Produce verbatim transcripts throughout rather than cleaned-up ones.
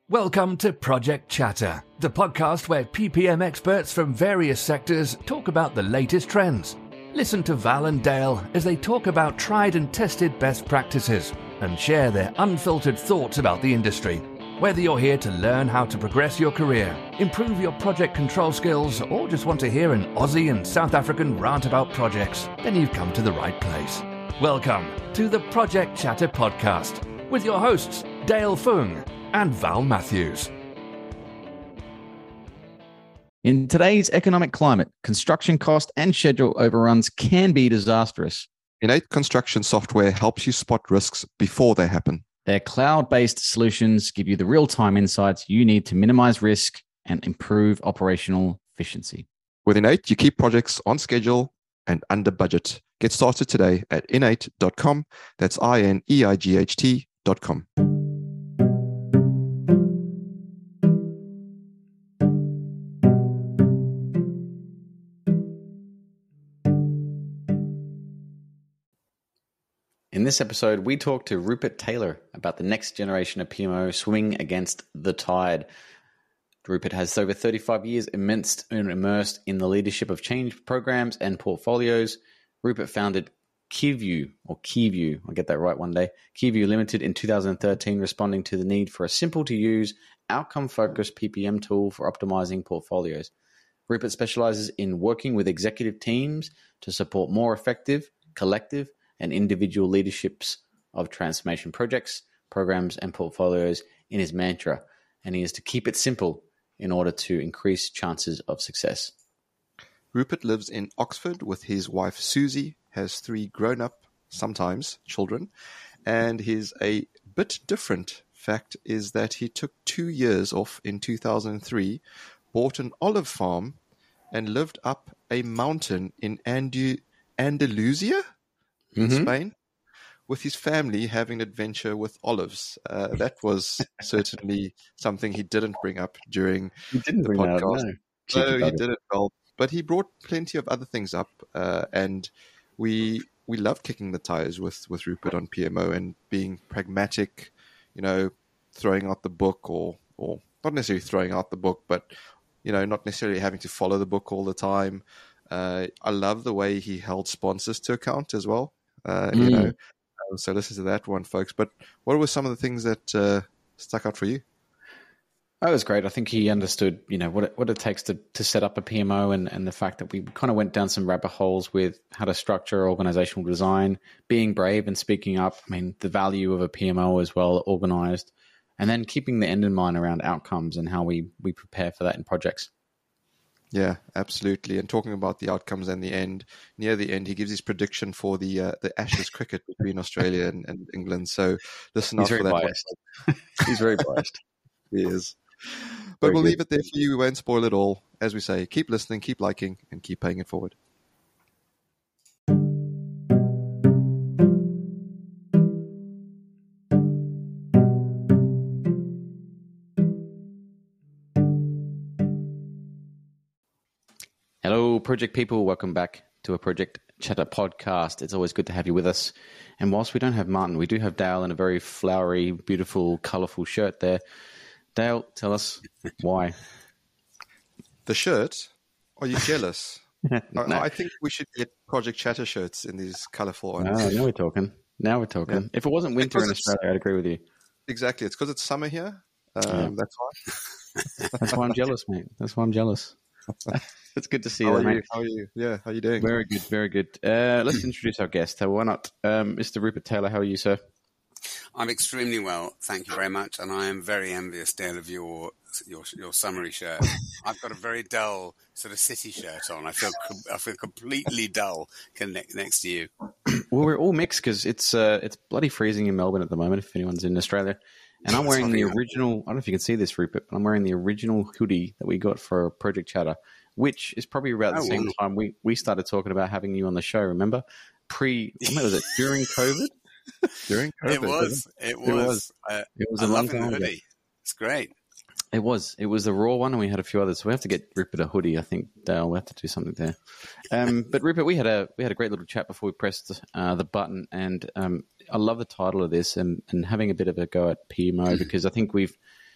Welcome to Project Chatter, the podcast where P P M experts from various sectors talk about the latest trends. Listen to Val and Dale as they talk about tried and tested best practices and share their unfiltered thoughts about the industry. Whether you're here to learn how to progress your career, improve your project control skills, or just want to hear an Aussie and South African rant about projects, then you've come to the right place. Welcome to the Project Chatter podcast with your hosts, Dale Fung and Val Matthews. In today's economic climate, construction cost and schedule overruns can be disastrous. Innate Construction software helps you spot risks before they happen. Their cloud-based solutions give you the real-time insights you need to minimize risk and improve operational efficiency. With Innate, you keep projects on schedule and under budget. Get started today at innate dot com. That's I N E I G H T dot com. In this episode, we talk to Rupert Taylor about the next generation of P M O swimming against the tide. Rupert has over thirty-five years immersed and immersed in the leadership of change programs and portfolios. Rupert founded Keyview, or Keyview, I'll get that right one day, Keyview Limited in two thousand thirteen, responding to the need for a simple-to-use, outcome-focused P P M tool for optimizing portfolios. Rupert specializes in working with executive teams to support more effective, collective, and individual leaderships of transformation projects, programs, and portfolios in his mantra, and he is to keep it simple in order to increase chances of success. Rupert lives in Oxford with his wife Susie, has three grown-up, sometimes, children, and his a bit different fact is that he took two years off in two thousand three, bought an olive farm, and lived up a mountain in Andu- Andalusia? in mm-hmm. Spain, with his family having an adventure with olives. Uh, that was certainly something he didn't bring up during he didn't the bring podcast. That up, no. No, he did it well. But he brought plenty of other things up, uh, and we we love kicking the tires with, with Rupert on P M O and being pragmatic, you know, throwing out the book or, or not necessarily throwing out the book, but, you know, not necessarily having to follow the book all the time. Uh, I love the way he held sponsors to account as well. Uh, mm. You know, um, so listen to that one, folks. But what were some of the things that uh, stuck out for you? That was great. I think he understood, you know, what it, what it takes to, to set up a P M O, and, and the fact that we kind of went down some rabbit holes with how to structure organizational design, being brave and speaking up. I mean, the value of a P M O as well, organized, and then keeping the end in mind around outcomes and how we we prepare for that in projects. Yeah, absolutely. And talking about the outcomes and the end, near the end, he gives his prediction for the uh, the Ashes cricket between Australia and, and England. So listen out for that. Biased. He's very biased. He is. But very we'll good. leave it there for you. We won't spoil it all. As we say, keep listening, keep liking, and keep paying it forward. Hello, project people. Welcome back to a Project Chatter podcast. It's always good to have you with us. And whilst we don't have Martin, we do have Dale in a very flowery, beautiful, colourful shirt there. Dale, tell us why. The shirt? Are you jealous? no. I, I think we should get Project Chatter shirts in these colourful ones. Oh, now we're talking. Now we're talking. Yeah. If it wasn't winter in Australia, I'd agree with you. Exactly. It's because it's summer here. Um, yeah. That's why. That's why I'm jealous, mate. That's why I'm jealous. It's good to see how you, are you? mate. How are you? Yeah, how are you doing? Very good, very good. Uh, let's introduce our guest. Uh, why not? Um, Mister Rupert Taylor, how are you, sir? I'm extremely well, thank you very much, and I am very envious, Dale, of your your your summery shirt. I've got a very dull sort of city shirt on. I feel I feel completely dull next to you. Well, we're all mixed because it's uh, it's bloody freezing in Melbourne at the moment. If anyone's in Australia, and I'm wearing the original. I don't know if you can see this, Rupert, but I'm wearing the original hoodie that we got for Project Chatter, which is probably about the oh, same wow. time we, we started talking about having you on the show. Remember, pre when was it during COVID? During COVID, it was. It was. It was, uh, it was a long time hoodie. Ago. It's great. It was. It was the raw one, and we had a few others. So we have to get Rupert a hoodie. I think Dale, we have to do something there. Um, but Rupert, we had a we had a great little chat before we pressed uh, the button, and um, I love the title of this, and, and having a bit of a go at P M O because I think we've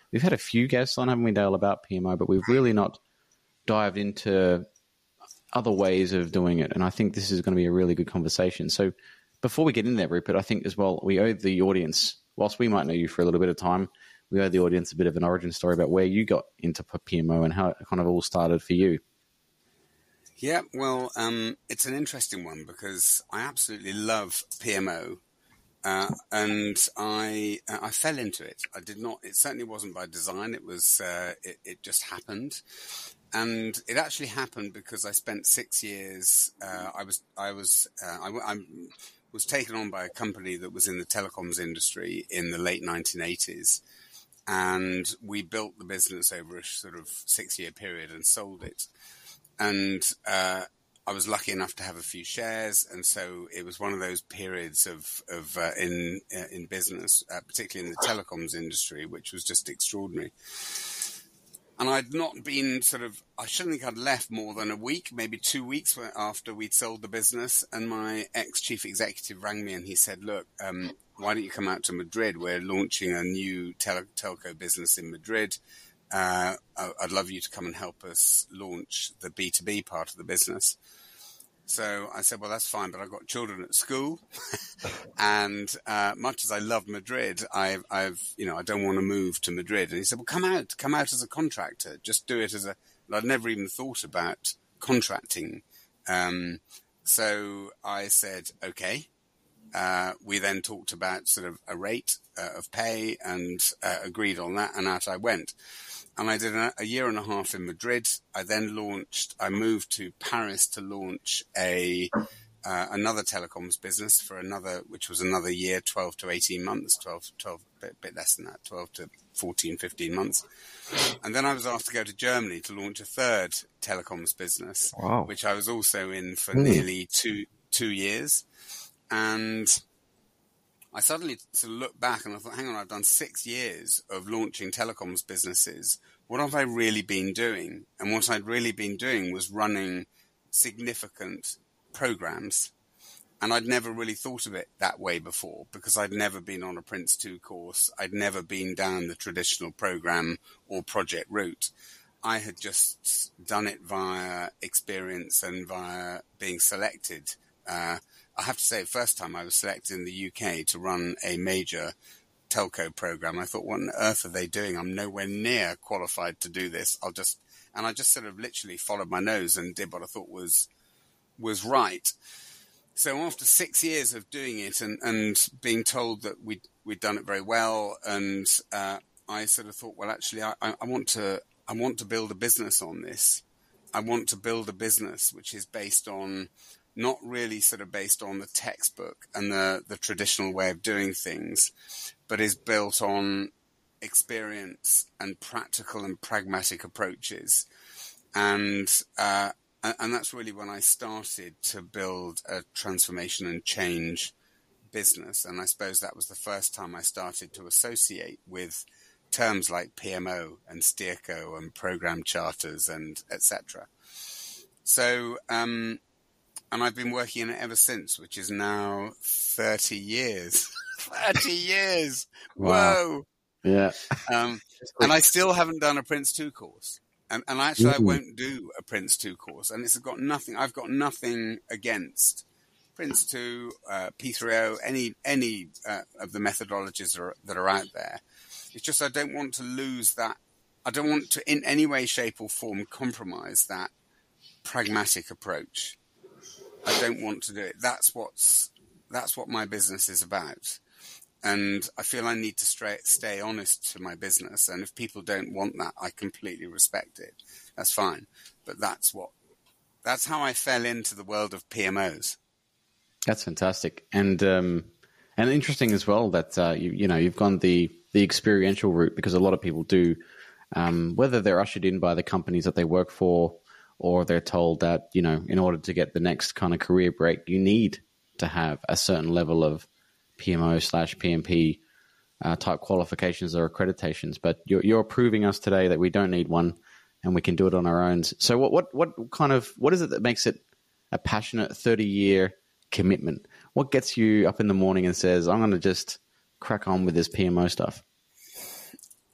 we've had a few guests on, haven't we, Dale, about P M O, but we've really not dived into other ways of doing it. And I think this is going to be a really good conversation. So before we get in there, Rupert, I think as well, we owe the audience, whilst we might know you for a little bit of time, we owe the audience a bit of an origin story about where you got into P M O and how it kind of all started for you. Yeah, well, um, it's an interesting one because I absolutely love P M O, uh, and I uh, I fell into it. I did not. It certainly wasn't by design. It was. Uh, it, it just happened, and it actually happened because I spent six years. Uh, I was. I was. Uh, I, I was taken on by a company that was in the telecoms industry in the late nineteen eighties, and we built the business over a sort of six-year period and sold it. And uh, I was lucky enough to have a few shares, and so it was one of those periods of of uh, in uh, in business, uh, particularly in the telecoms industry, which was just extraordinary. And I'd not been sort of, I shouldn't think I'd left more than a week, maybe two weeks after we'd sold the business. And my ex-chief executive rang me and he said, look, um, why don't you come out to Madrid? We're launching a new tel- telco business in Madrid. Uh, I'd love you to come and help us launch the B two B part of the business. So I said, well, that's fine, but I've got children at school. and uh, much as I love Madrid, I've, I've, you know, I don't want to move to Madrid. And he said, well, come out, come out as a contractor. Just do it as a, and I'd never even thought about contracting. Um, so I said, okay. Uh, we then talked about sort of a rate uh, of pay and uh, agreed on that, and out I went. And I did a, a year and a half in Madrid. I then launched, I moved to Paris to launch a uh, another telecoms business for another, which was another year, twelve to eighteen months, twelve, twelve, a bit, bit less than that, twelve to fourteen, fifteen months. And then I was asked to go to Germany to launch a third telecoms business, wow. which I was also in for mm. nearly two two years. And I suddenly sort of looked back and I thought, hang on, I've done six years of launching telecoms businesses. What have I really been doing? And what I'd really been doing was running significant programs. And I'd never really thought of it that way before because I'd never been on a Prince two course. I'd never been down the traditional program or project route. I had just done it via experience and via being selected. Uh, I have to say, the first time I was selected in the U K to run a major telco program, I thought, what on earth are they doing? I'm nowhere near qualified to do this. I'll just, and I just sort of literally followed my nose and did what I thought was, was right. So after six years of doing it and, and being told that we'd, we'd done it very well, and uh, I sort of thought, well, actually, I, I want to, I want to build a business on this. I want to build a business which is based on, not really sort of based on the textbook and the, the traditional way of doing things, but is built on experience and practical and pragmatic approaches. And, uh, and that's really when I started to build a transformation and change business. And I suppose that was the first time I started to associate with terms like P M O and SteerCo and program charters and et cetera. So, um, and I've been working in it ever since, which is now thirty years. thirty years! Wow. Whoa! Yeah. Um, and I still haven't done a Prince two course. And, and actually, mm-hmm. I won't do a Prince two course. And it's got nothing, I've got nothing against Prince two, uh, P three O, any, any uh, of the methodologies are, that are out there. It's just I don't want to lose that. I don't want to, in any way, shape, or form, compromise that pragmatic approach. I don't want to do it. That's what's, that's what my business is about. And I feel I need to stay, stay honest to my business. And if people don't want that, I completely respect it. That's fine. But that's what, that's how I fell into the world of P M Os. That's fantastic. And, um, and interesting as well that, uh, you, you know, you've gone the, the experiential route, because a lot of people do, um, whether they're ushered in by the companies that they work for, or they're told that, you know, in order to get the next kind of career break, you need to have a certain level of P M O slash P M P uh, type qualifications or accreditations. But you're, you're proving us today that we don't need one and we can do it on our own. So what, what, what kind of, what is it that makes it a passionate thirty year commitment? What gets you up in the morning and says, I'm going to just crack on with this P M O stuff?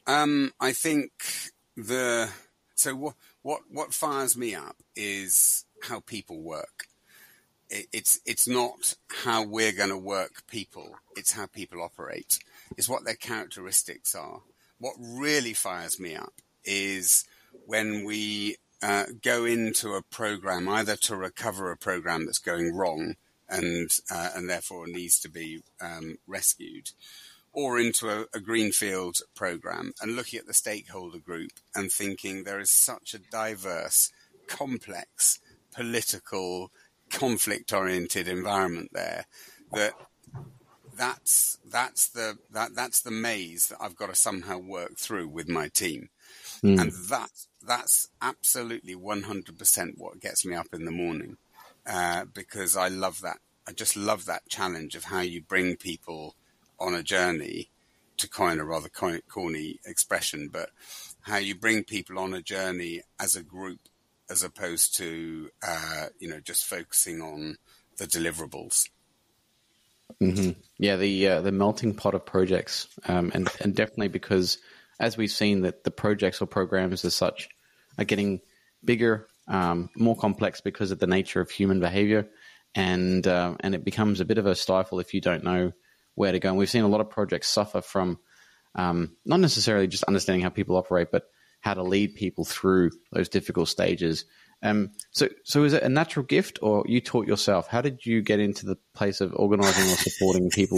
Um, I think the so what what what fires me up is how people work. It, it's it's not how we're going to work people. It's how people operate. It's what their characteristics are. What really fires me up is when we uh, go into a program either to recover a program that's going wrong and uh, and therefore needs to be um, rescued, or into a, a greenfield program and looking at the stakeholder group and thinking there is such a diverse, complex, political, conflict-oriented environment there that that's that's the that that's the maze that I've got to somehow work through with my team, mm. and that that's absolutely one hundred percent what gets me up in the morning, uh, because I love that. I just love that challenge of how you bring people on a journey, to coin a rather corny expression, but how you bring people on a journey as a group, as opposed to uh, you know just focusing on the deliverables. Mm-hmm. Yeah, the uh, the melting pot of projects, um, and and definitely because as we've seen that the projects or programs as such are getting bigger, um, more complex because of the nature of human behavior, and uh, and it becomes a bit of a stifle if you don't know where to go. And we've seen a lot of projects suffer from um, not necessarily just understanding how people operate, but how to lead people through those difficult stages. Um, so, so is it a natural gift, or you taught yourself? How did you get into the place of organizing or supporting people?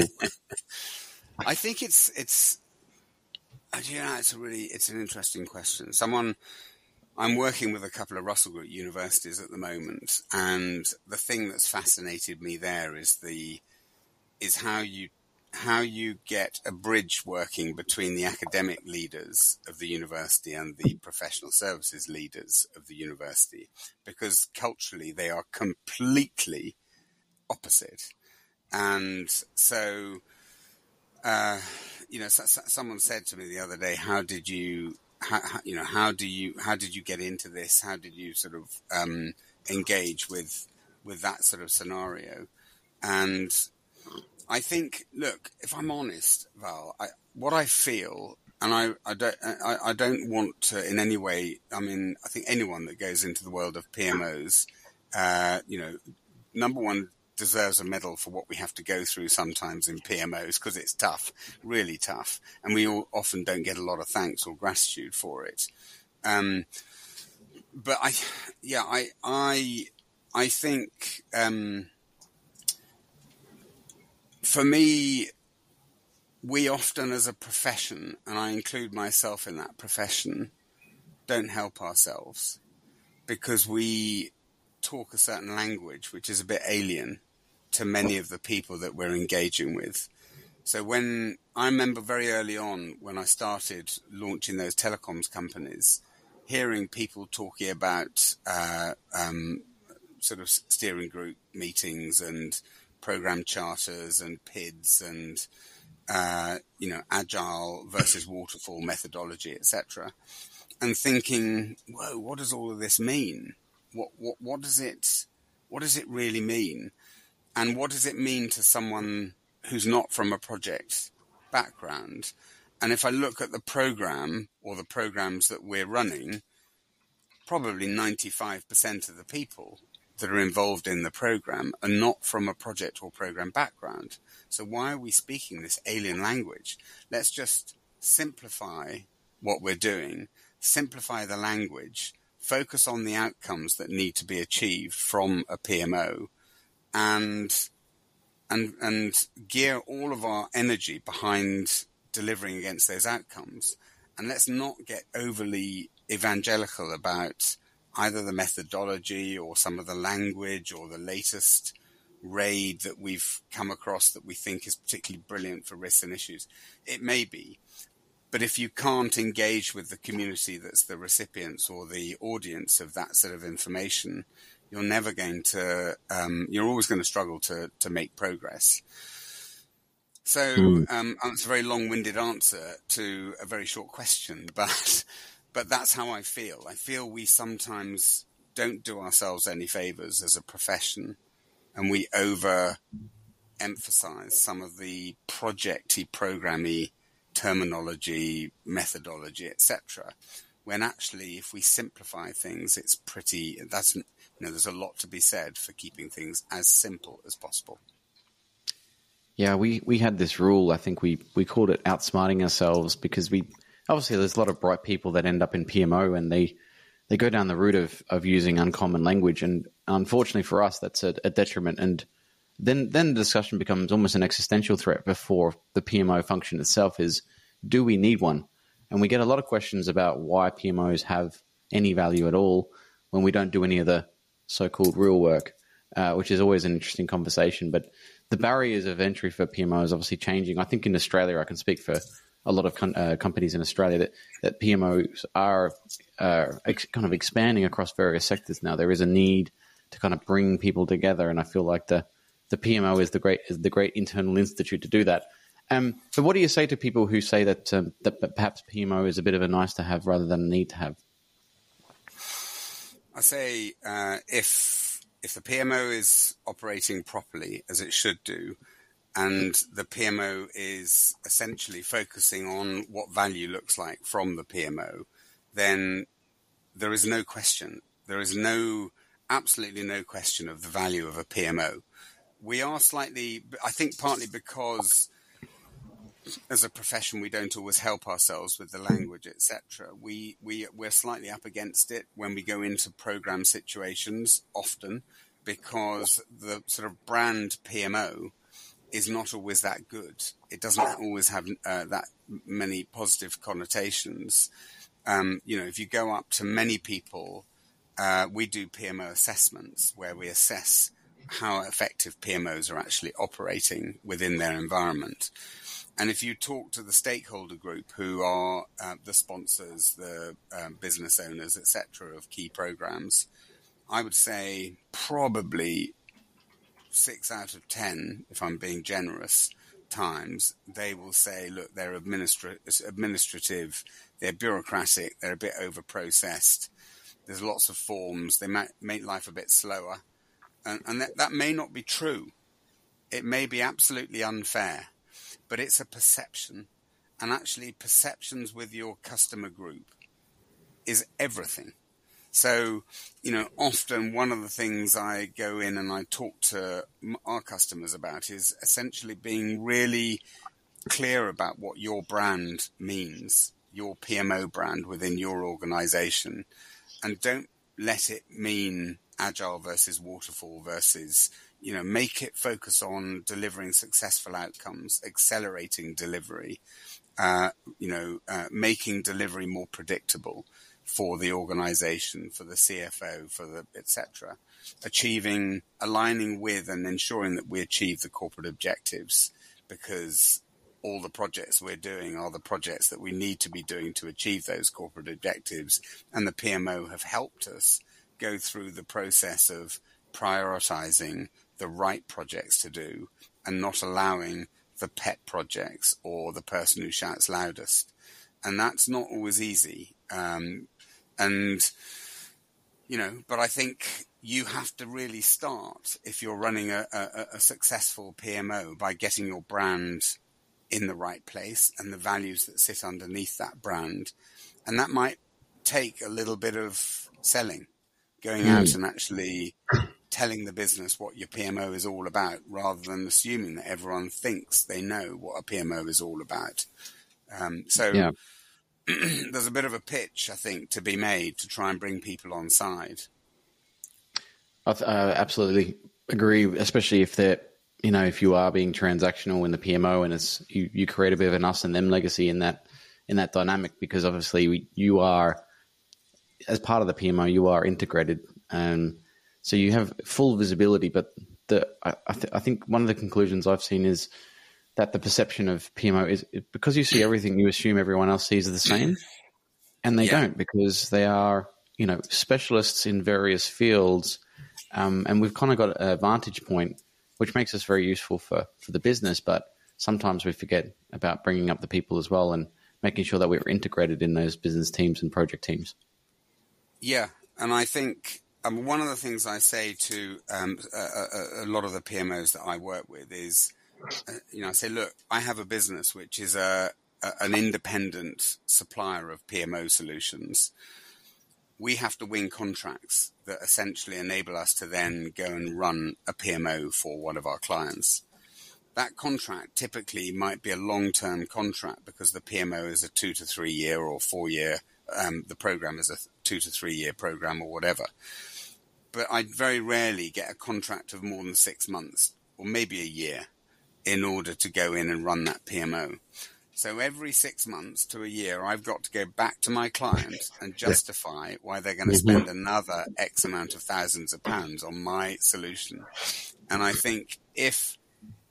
I think it's it's you know it's a really it's an interesting question. Someone I'm working with a couple of Russell Group universities at the moment, and the thing that's fascinated me there is the is how you how you get a bridge working between the academic leaders of the university and the professional services leaders of the university, because culturally they are completely opposite. And so, uh, you know, so, so someone said to me the other day, how did you, how, how, you know, how do you, how did you get into this? How did you sort of um, engage with, with that sort of scenario? And I think, look, if I'm honest, Val, I, what I feel, and I, I don't, I, I don't want to in any way. I mean, I think anyone that goes into the world of P M Os, uh, you know, number one, deserves a medal for what we have to go through sometimes in P M Os, because it's tough, really tough, and we all often don't get a lot of thanks or gratitude for it. Um, but I, yeah, I, I, I think. Um, For me, we often as a profession, and I include myself in that profession, don't help ourselves because we talk a certain language which is a bit alien to many of the people that we're engaging with. So when I remember very early on when I started launching those telecoms companies, hearing people talking about uh, um, sort of steering group meetings and program charters and P I Ds and, uh, you know, agile versus waterfall methodology, et cetera. And thinking, whoa, what does all of this mean? What, what, what does it, what does it really mean? And what does it mean to someone who's not from a project background? And if I look at the program or the programs that we're running, probably ninety-five percent of the people that are involved in the program are not from a project or program background. So why are we speaking this alien language? Let's just simplify what we're doing, simplify the language, focus on the outcomes that need to be achieved from a P M O, and and and gear all of our energy behind delivering against those outcomes. And let's not get overly evangelical about either the methodology or some of the language or the latest raid that we've come across that we think is particularly brilliant for risks and issues. It may be. But if you can't engage with the community that's the recipients or the audience of that sort of information, you're never going to, um, you're always going to struggle to, to make progress. So mm. um, that's a very long-winded answer to a very short question, but... But that's how I feel. I feel we sometimes don't do ourselves any favors as a profession, and we over-emphasize some of the projecty, programmy terminology, methodology, et cetera. When actually, if we simplify things, it's pretty. That's you know, there's a lot to be said for keeping things as simple as possible. Yeah, we, we had this rule. I think we, we called it outsmarting ourselves, because we obviously there's a lot of bright people that end up in P M O and they they go down the route of, of using uncommon language, and unfortunately for us, that's a, a detriment. And then then the discussion becomes almost an existential threat before the P M O function itself is, do we need one? And we get a lot of questions about why P M Os have any value at all when we don't do any of the so-called real work, uh, which is always an interesting conversation. But the barriers of entry for P M O is obviously changing. I think in Australia, I can speak for a lot of com- uh, companies in Australia that, that P M Os are uh, ex- kind of expanding across various sectors now. There is a need to kind of bring people together, and I feel like the, the P M O is the great is the great internal institute to do that. Um, but what do you say to people who say that um, that perhaps P M O is a bit of a nice to have rather than a need to have? I say uh, if if the P M O is operating properly as it should do, and the P M O is essentially focusing on what value looks like from the P M O, then there is no question. There is no, absolutely no question of the value of a P M O. We are slightly, I think partly because as a profession we don't always help ourselves with the language, et cetera. We, we, we're slightly up against it when we go into program situations often, because the sort of brand P M O is not always that good. It doesn't always have uh, that many positive connotations. Um, you know, if you go up to many people, uh, we do P M O assessments where we assess how effective P M Os are actually operating within their environment. And if you talk to the stakeholder group, who are uh, the sponsors, the um, business owners, et cetera, of key programs, I would say probably six out of ten, if I'm being generous, times they will say, look, they're administra- administrative, they're bureaucratic, they're a bit over-processed, there's lots of forms, they might make life a bit slower. And, and that, that may not be true. It may be absolutely unfair, but it's a perception. And actually, perceptions with your customer group is everything. So, you know, often one of the things I go in and I talk to our customers about is essentially being really clear about what your brand means, your P M O brand within your organization, and don't let it mean agile versus waterfall versus, you know, make it focus on delivering successful outcomes, accelerating delivery, uh, you know, uh, making delivery more predictable for the organization, for the C F O, for the et cetera, achieving, aligning with and ensuring that we achieve the corporate objectives, because all the projects we're doing are the projects that we need to be doing to achieve those corporate objectives. And the P M O have helped us go through the process of prioritizing the right projects to do and not allowing the pet projects or the person who shouts loudest. And that's not always easy. Um, and, you know, but I think you have to really start, if you're running a, a, a successful P M O, by getting your brand in the right place and the values that sit underneath that brand. And that might take a little bit of selling, going mm. out and actually telling the business what your P M O is all about, rather than assuming that everyone thinks they know what a P M O is all about. Um, so yeah. There's a bit of a pitch, I think, to be made to try and bring people on side. I uh, absolutely agree, especially if they're, you know, if you are being transactional in the P M O, and it's you, you create a bit of an us and them legacy in that in that dynamic, because obviously we, you are, as part of the P M O, you are integrated, um, so you have full visibility. But the I, I, th- I think one of the conclusions I've seen is that the perception of P M O is, because you see everything, you assume everyone else sees the same, and they yeah. don't, because they are, you know, specialists in various fields, um, and we've kind of got a vantage point, which makes us very useful for, for the business. But sometimes we forget about bringing up the people as well and making sure that we're integrated in those business teams and project teams. Yeah, and I think um, one of the things I say to um, a, a, a lot of the P M Os that I work with is, uh, you know, I say, look, I have a business which is a a, an independent supplier of P M O solutions, we have to win contracts that essentially enable us to then go and run a P M O for one of our clients. That contract typically might be a long-term contract because the P M O is a two to three year or four year, um, the program is a two to three year program or whatever. But I very rarely get a contract of more than six months or maybe a year in order to go in and run that P M O. So every six months to a year, I've got to go back to my client and justify why they're going to spend another X amount of thousands of pounds on my solution. And I think if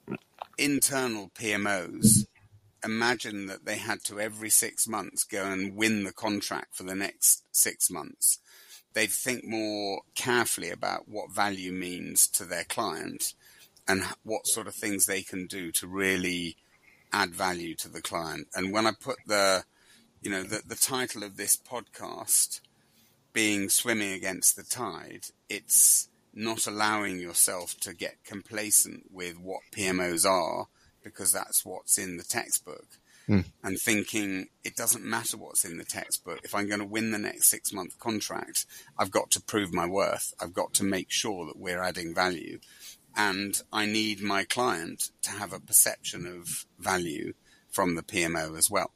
internal P M Os imagine that they had to every six months go and win the contract for the next six months, they'd think more carefully about what value means to their client and what sort of things they can do to really add value to the client. And when I put the, you know, the, the title of this podcast being Swimming Against the Tide, it's not allowing yourself to get complacent with what P M Os are because that's what's in the textbook. Mm. And thinking it doesn't matter what's in the textbook. If I'm going to win the next six month contract, I've got to prove my worth. I've got to make sure that we're adding value. And I need my client to have a perception of value from the P M O as well.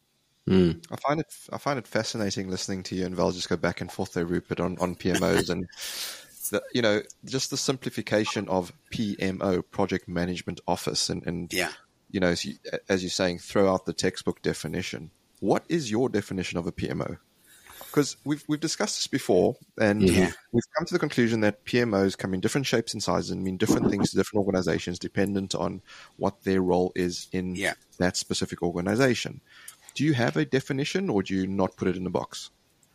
Mm. I find it I find it fascinating listening to you and Val just go back and forth there, Rupert, on, on P M Os and the, you know, just the simplification of P M O, Project Management Office, and, and yeah. you know, as, you, as you're saying, throw out the textbook definition. What is your definition of a P M O? Because we've we've discussed this before, and yeah. we've come to the conclusion that P M Os come in different shapes and sizes and mean different things to different organizations, dependent on what their role is in yeah. that specific organization. Do you have a definition, or do you not put it in the box?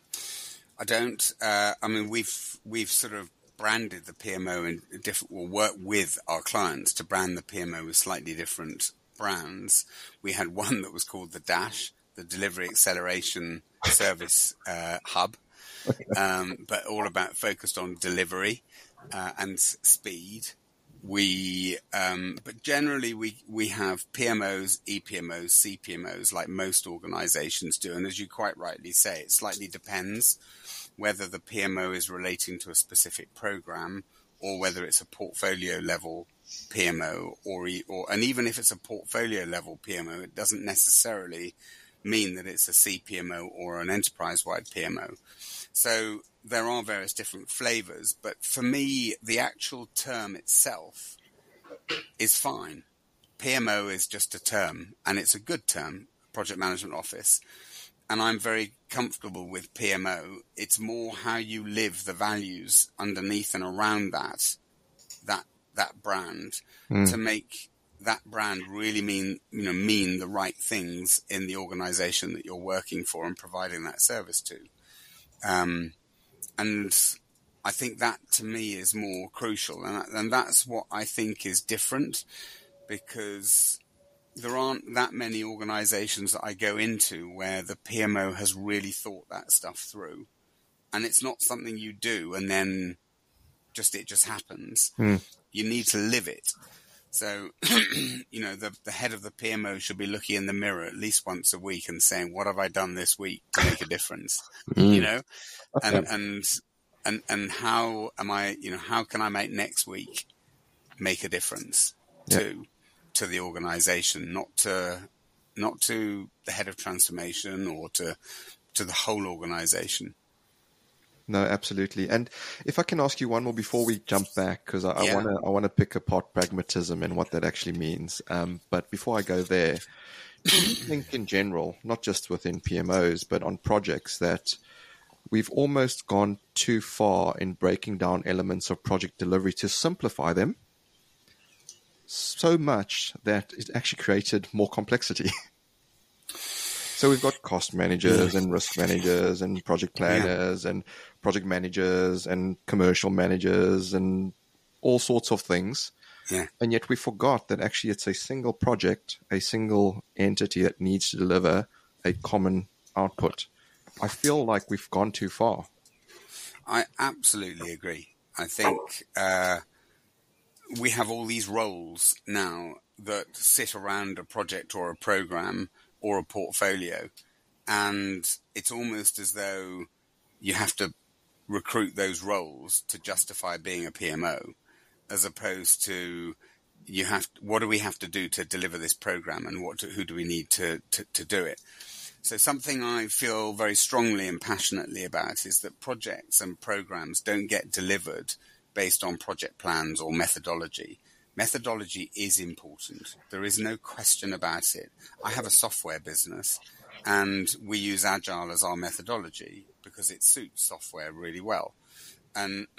I don't. Uh, I mean, we've we've sort of branded the P M O in different. We'll work with our clients to brand the P M O with slightly different brands. We had one that was called the DASH, the Delivery Acceleration Service uh, Hub, um, but all about focused on delivery uh, and speed. We, um, but generally we, we have P M Os, E P M Os, C P M Os, like most organizations do. And as you quite rightly say, it slightly depends whether the P M O is relating to a specific program or whether it's a portfolio level P M O or, or, and even if it's a portfolio level P M O, it doesn't necessarily mean that it's a C P M O or an enterprise-wide P M O. So there are various different flavors, but for me, the actual term itself is fine. P M O is just a term, and it's a good term, Project Management Office. And I'm very comfortable with P M O. It's more how you live the values underneath and around that, that, that brand mm. to make that brand really mean, you know, mean the right things in the organization that you're working for and providing that service to. Um, and I think that to me is more crucial. And, and that's what I think is different, because there aren't that many organizations that I go into where the P M O has really thought that stuff through. And it's not something you do and then just, it just happens. Mm. You need to live it. So, you know, the, the head of the P M O should be looking in the mirror at least once a week and saying, what have I done this week to make a difference? Mm. You know, and, okay. and, and, and how am I, you know, how can I make next week make a difference yeah. to, to the organization, not to, not to the head of transformation or to, to the whole organization. No, absolutely. And if I can ask you one more before we jump back, because I yeah. want to I want to pick apart pragmatism and what that actually means. Um, but before I go there, do you think in general, not just within P M Os, but on projects, that we've almost gone too far in breaking down elements of project delivery to simplify them so much that it actually created more complexity? So we've got cost managers and risk managers and project planners yeah. and project managers and commercial managers and all sorts of things. Yeah. And yet we forgot that actually it's a single project, a single entity that needs to deliver a common output. I feel like we've gone too far. I absolutely agree. I think uh, we have all these roles now that sit around a project or a program, or a portfolio. And it's almost as though you have to recruit those roles to justify being a P M O, as opposed to you have, what do we have to do to deliver this program, and what do, who do we need to, to, to do it? So something I feel very strongly and passionately about is that projects and programs don't get delivered based on project plans or methodology. Methodology is important. There is no question about it. I have a software business, and we use Agile as our methodology because it suits software really well. And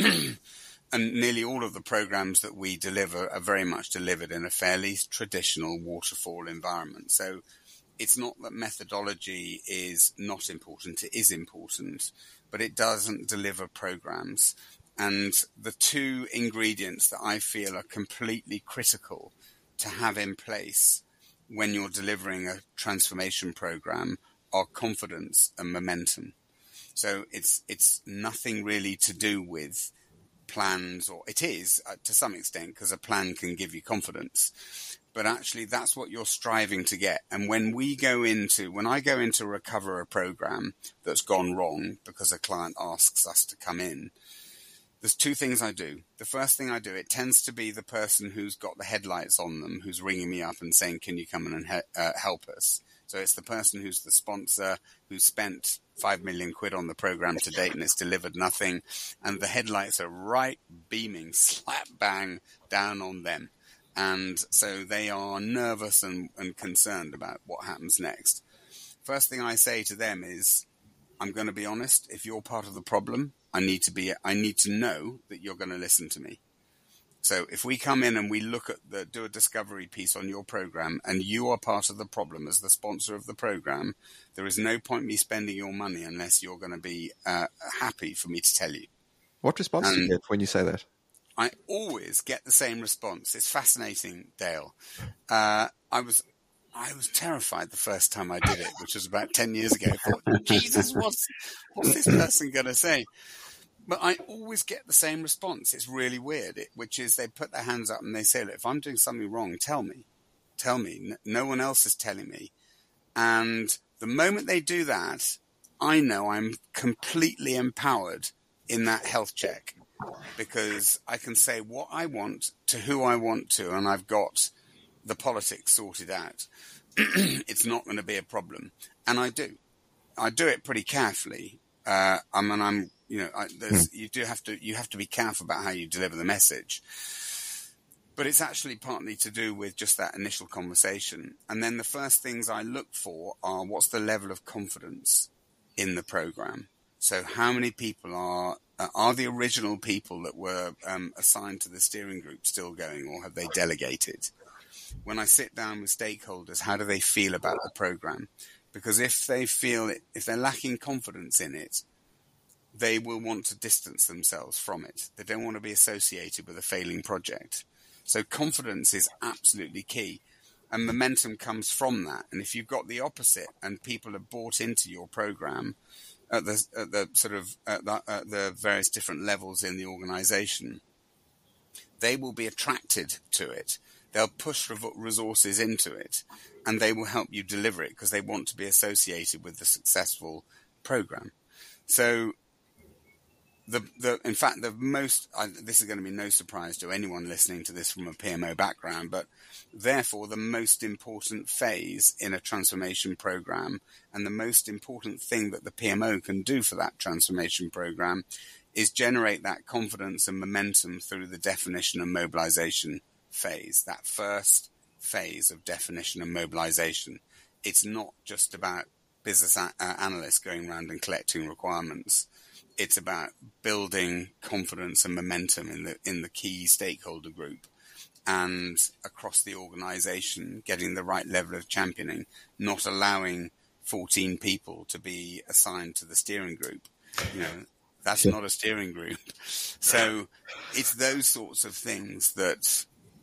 and nearly all of the programs that we deliver are very much delivered in a fairly traditional waterfall environment. So it's not that methodology is not important. It is important, but it doesn't deliver programs. And the two ingredients that I feel are completely critical to have in place when you're delivering a transformation program are confidence and momentum. So it's it's nothing really to do with plans, or it is uh, to some extent, because a plan can give you confidence. But actually that's what you're striving to get. And when we go into, when I go in to recover a program that's gone wrong because a client asks us to come in, there's two things I do. The first thing I do, it tends to be the person who's got the headlights on them, who's ringing me up and saying, can you come in and he- uh, help us? So it's the person who's the sponsor, who's spent five million quid on the program to date and it's delivered nothing. And the headlights are right beaming, slap bang down on them. And so they are nervous and, and concerned about what happens next. First thing I say to them is, I'm going to be honest. If you're part of the problem, I need to be, I need to know that you're going to listen to me. So if we come in and we look at the, do a discovery piece on your program and you are part of the problem as the sponsor of the program, there is no point me spending your money unless you're going to be uh, happy for me to tell you. What response and do you get when you say that? I always get the same response. It's fascinating, Dale. Uh, I was, I was terrified the first time I did it, which was about ten years ago. I thought, Jesus, what's, what's this person going to say? But I always get the same response. It's really weird, it, which is they put their hands up and they say, look, if I'm doing something wrong, tell me. Tell me. No one else is telling me. And the moment they do that, I know I'm completely empowered in that health check, because I can say what I want to who I want to, and I've got the politics sorted out. It's not going to be a problem. And I do. I do it pretty carefully. Uh, I mean, I'm, you know, I, there's, you do have to, you have to be careful about how you deliver the message. But it's actually partly to do with just that initial conversation. And then the first things I look for are, what's the level of confidence in the program? So how many people are, uh, are the original people that were um, assigned to the steering group still going, or have they delegated? When I sit down with stakeholders, how do they feel about the program? Because if they feel it, if they're lacking confidence in it, they will want to distance themselves from it. They don't want to be associated with a failing project. So confidence is absolutely key. And momentum comes from that. And if you've got the opposite and people have bought into your program at the, at the sort of at the, at the various different levels in the organization, they will be attracted to it. They'll push resources into it, and they will help you deliver it because they want to be associated with the successful program. So the, the, in fact, the most, I, this is going to be no surprise to anyone listening to this from a P M O background, but therefore the most important phase in a transformation program and the most important thing that the P M O can do for that transformation program is generate that confidence and momentum through the definition and mobilization phase, that first phase of definition and mobilization. It's not just about business a- uh, analysts going around and collecting requirements. It's about building confidence and momentum in the in the key stakeholder group and across the organization, getting the right level of championing, not allowing fourteen people to be assigned to the steering group. You know, that's not a steering group. So it's those sorts of things that,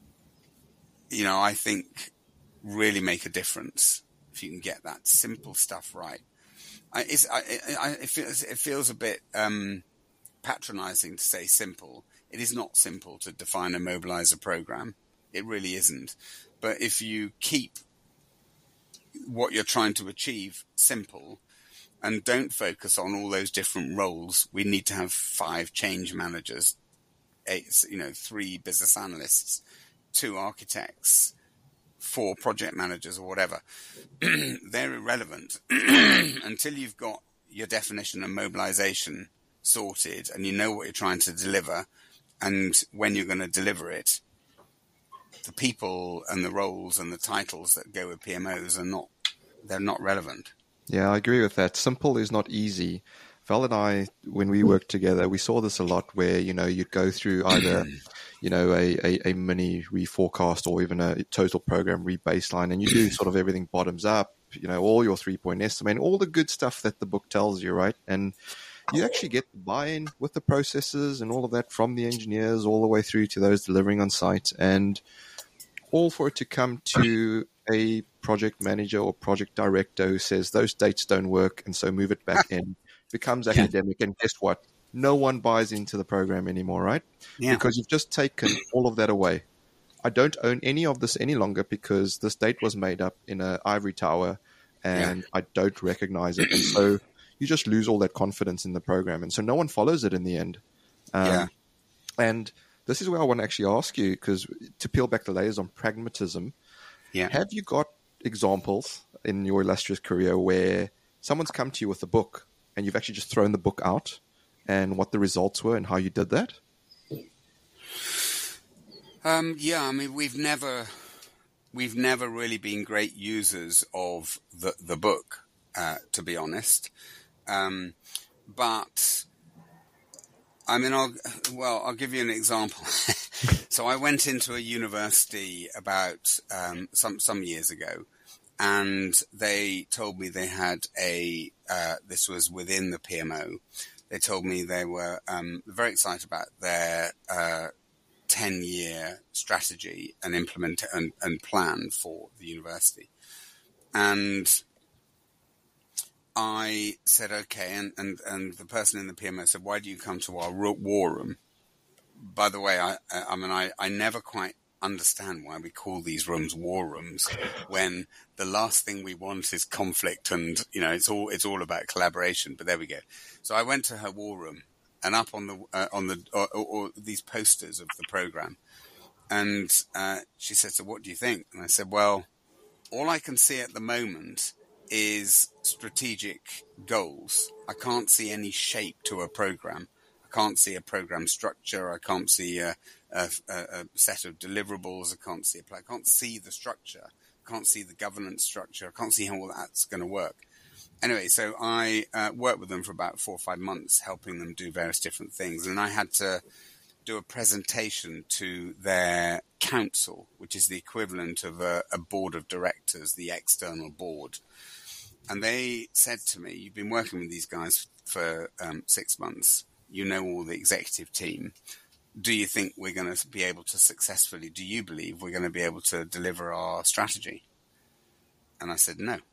you know, I think really make a difference if you can get that simple stuff right. I, it's, I, I, it, feels, it feels a bit um, patronizing to say simple. It is not simple to define and mobilize a program. It really isn't. But if you keep, what you're trying to achieve simple, and don't focus on all those different roles. We need to have five change managers, eight, you know, three business analysts, two architects, four project managers or whatever. They're irrelevant until you've got your definition and mobilization sorted and you know what you're trying to deliver and when you're going to deliver it. The people and the roles and the titles that go with P M Os are not, they're not relevant. Yeah, I agree with that. Simple is not easy. Val and I, when we worked together, we saw this a lot where, you know, you'd go through either, you know, a, a, a mini reforecast or even a total program rebaseline, and you do sort of everything bottoms up, you know, all your three-point estimate, all the good stuff that the book tells you, right? And you actually get buy-in with the processes and all of that from the engineers all the way through to those delivering on site, and all for it to come to a project manager or project director who says those dates don't work and so move it back in, becomes academic, and guess what? No one buys into the program anymore, right? Yeah. Because you've just taken all of that away. I don't own any of this any longer because this date was made up in an ivory tower and yeah. I don't recognize it. And so you just lose all that confidence in the program. And so no one follows it in the end. Um, yeah. And this is where I want to actually ask you, because to peel back the layers on pragmatism, yeah. have you got examples in your illustrious career where someone's come to you with a book and you've actually just thrown the book out, and what the results were and how you did that? Um, yeah, I mean, we've never, we've never really been great users of the the book, uh, to be honest. Um, but I mean, I'll well, I'll give you an example. So I went into a university about um, some some years ago. And they told me they had a, uh, this was within the P M O. They told me they were um, very excited about their uh, ten-year strategy and implement and, and plan for the university. And I said, okay, and, and, and the person in the P M O said, why do you come to our war room? By the way, I, I mean, I, I never quite understand why we call these rooms war rooms when the last thing we want is conflict, and you know it's all it's all about collaboration. But there we go. So I went to her war room, and up on the uh, on the or, or, or these posters of the program, and uh, she said, "So what do you think?" And I said, "Well, all I can see at the moment is strategic goals. I can't see any shape to a program. I can't see a program structure. I can't see a, a, a set of deliverables. I can't see a plan. I can't see the structure. I can't see the governance structure. I can't see how all that's going to work." Anyway, so I uh, worked with them for about four or five months, helping them do various different things. And I had to do a presentation to their council, which is the equivalent of a, a board of directors, the external board. And they said to me, "You've been working with these guys for um, six months. You know all the executive team. Do you think we're going to be able to successfully, do you believe we're going to be able to deliver our strategy?" And I said, "No,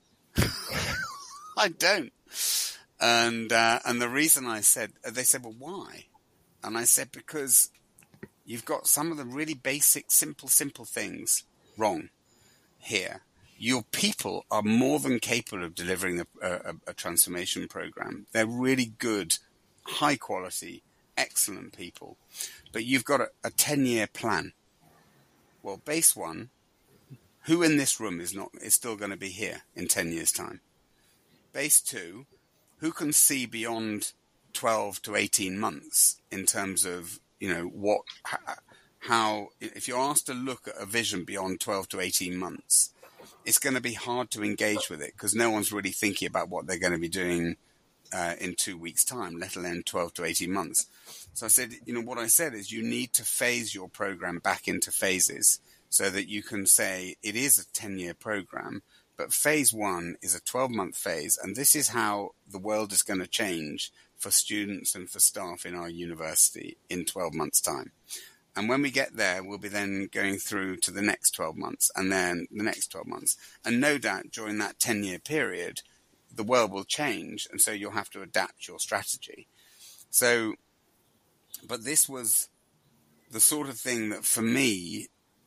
I don't." And uh, and the reason I said, they said, "Well, why?" And I said, "Because you've got some of the really basic, simple, simple things wrong here. Your people are more than capable of delivering a, a, a transformation program. They're really good, high quality, excellent people. But you've got a, a ten-year plan. Well, base one, who in this room is not is still going to be here in ten years' time? Base two, who can see beyond twelve to eighteen months in terms of, you know, what, how, if you're asked to look at a vision beyond twelve to eighteen months, it's going to be hard to engage with it because no one's really thinking about what they're going to be doing uh, in two weeks' time, let alone twelve to eighteen months. So I said, you know, what I said is you need to phase your program back into phases so that you can say it is a ten-year program, but phase one is a twelve-month phase, and this is how the world is going to change for students and for staff in our university in twelve months' time. And when we get there, we'll be then going through to the next twelve months and then the next twelve months. And no doubt during that ten-year period, the world will change, and so you'll have to adapt your strategy. So, but this was the sort of thing that for me,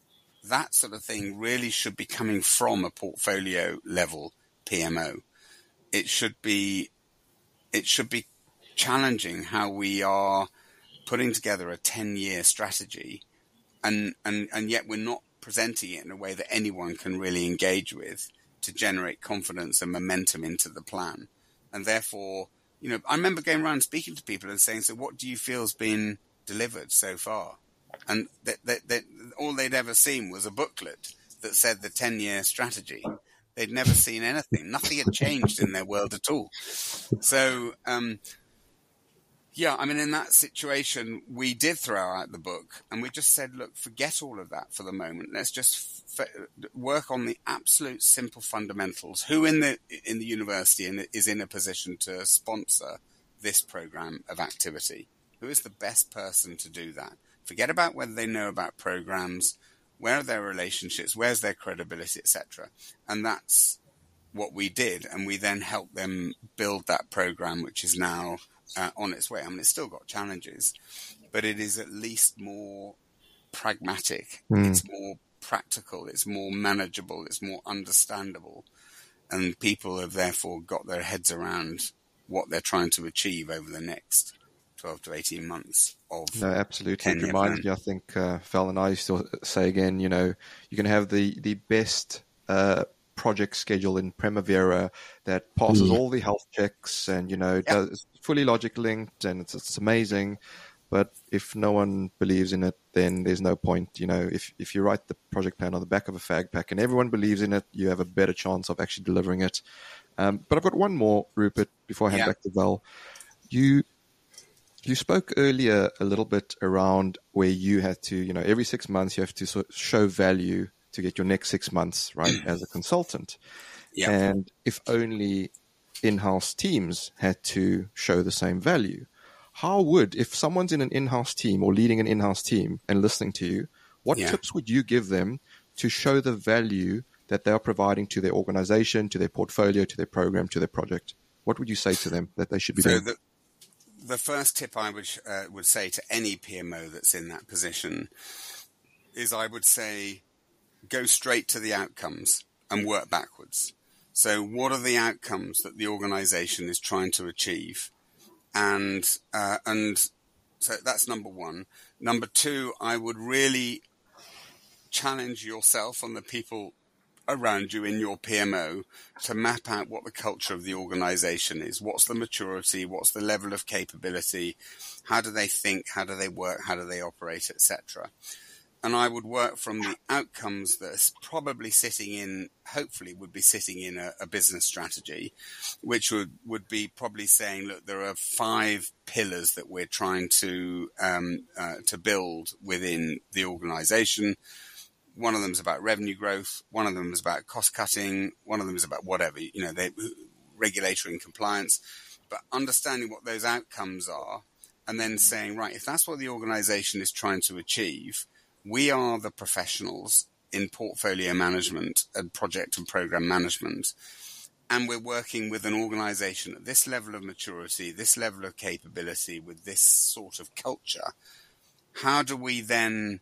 that sort of thing really should be coming from a portfolio level P M O. It should be, it should be challenging how we are putting together a ten-year strategy, and, and, and yet we're not presenting it in a way that anyone can really engage with to generate confidence and momentum into the plan. And therefore, you know, I remember going around speaking to people and saying, so what do you feel has been delivered so far? And that, that, that all they'd ever seen was a booklet that said the ten-year strategy. They'd never seen anything. Nothing had changed in their world at all. So, um, yeah, I mean, in that situation, we did throw out the book and we just said, look, forget all of that for the moment. Let's just f- work on the absolute simple fundamentals. Who in the in the university in, is in a position to sponsor this program of activity? Who is the best person to do that? Forget about whether they know about programs, where are their relationships, where's their credibility, et cetera. And that's what we did. And we then helped them build that program, which is now Uh, on its way. I mean, it's still got challenges, but it is at least more pragmatic. Mm. It's more practical. It's more manageable. It's more understandable. And people have therefore got their heads around what they're trying to achieve over the next twelve to eighteen months of No, absolutely. It reminds me, I think, uh, Val and I used to say again, you know, you can have the, the best uh, project schedule in Primavera that passes mm. all the health checks and, you know, yep. does fully logic linked and it's, it's amazing. But if no one believes in it, then there's no point. You know, if, if you write the project plan on the back of a fag pack and everyone believes in it, you have a better chance of actually delivering it. Um, but I've got one more, Rupert, before I hand yeah. back to Val. You, you spoke earlier a little bit around where you had to, you know, every six months you have to sort of show value to get your next six months, right, as a consultant. Yeah. And if only in-house teams had to show the same value. How would, if someone's in an in-house team or leading an in-house team and listening to you, what yeah. tips would you give them to show the value that they are providing to their organization, to their portfolio, to their program, to their project? What would you say to them that they should be so doing? The, the first tip I would, uh, would say to any P M O that's in that position is I would say, go straight to the outcomes and work backwards. So what are the outcomes that the organization is trying to achieve? And, uh, and so that's number one. Number two, I would really challenge yourself and the people around you in your P M O to map out what the culture of the organization is. What's the maturity? What's the level of capability? How do they think? How do they work? How do they operate, et cetera? And I would work from the outcomes that's probably sitting in, hopefully would be sitting in a, a business strategy, which would, would be probably saying, look, there are five pillars that we're trying to, um, uh, to build within the organization. One of them is about revenue growth. One of them is about cost cutting. One of them is about whatever, you know, they, regulatory and compliance, but understanding what those outcomes are and then saying, right, if that's what the organization is trying to achieve, we are the professionals in portfolio management and project and program management, and we're working with an organization at this level of maturity, this level of capability, with this sort of culture. How do we then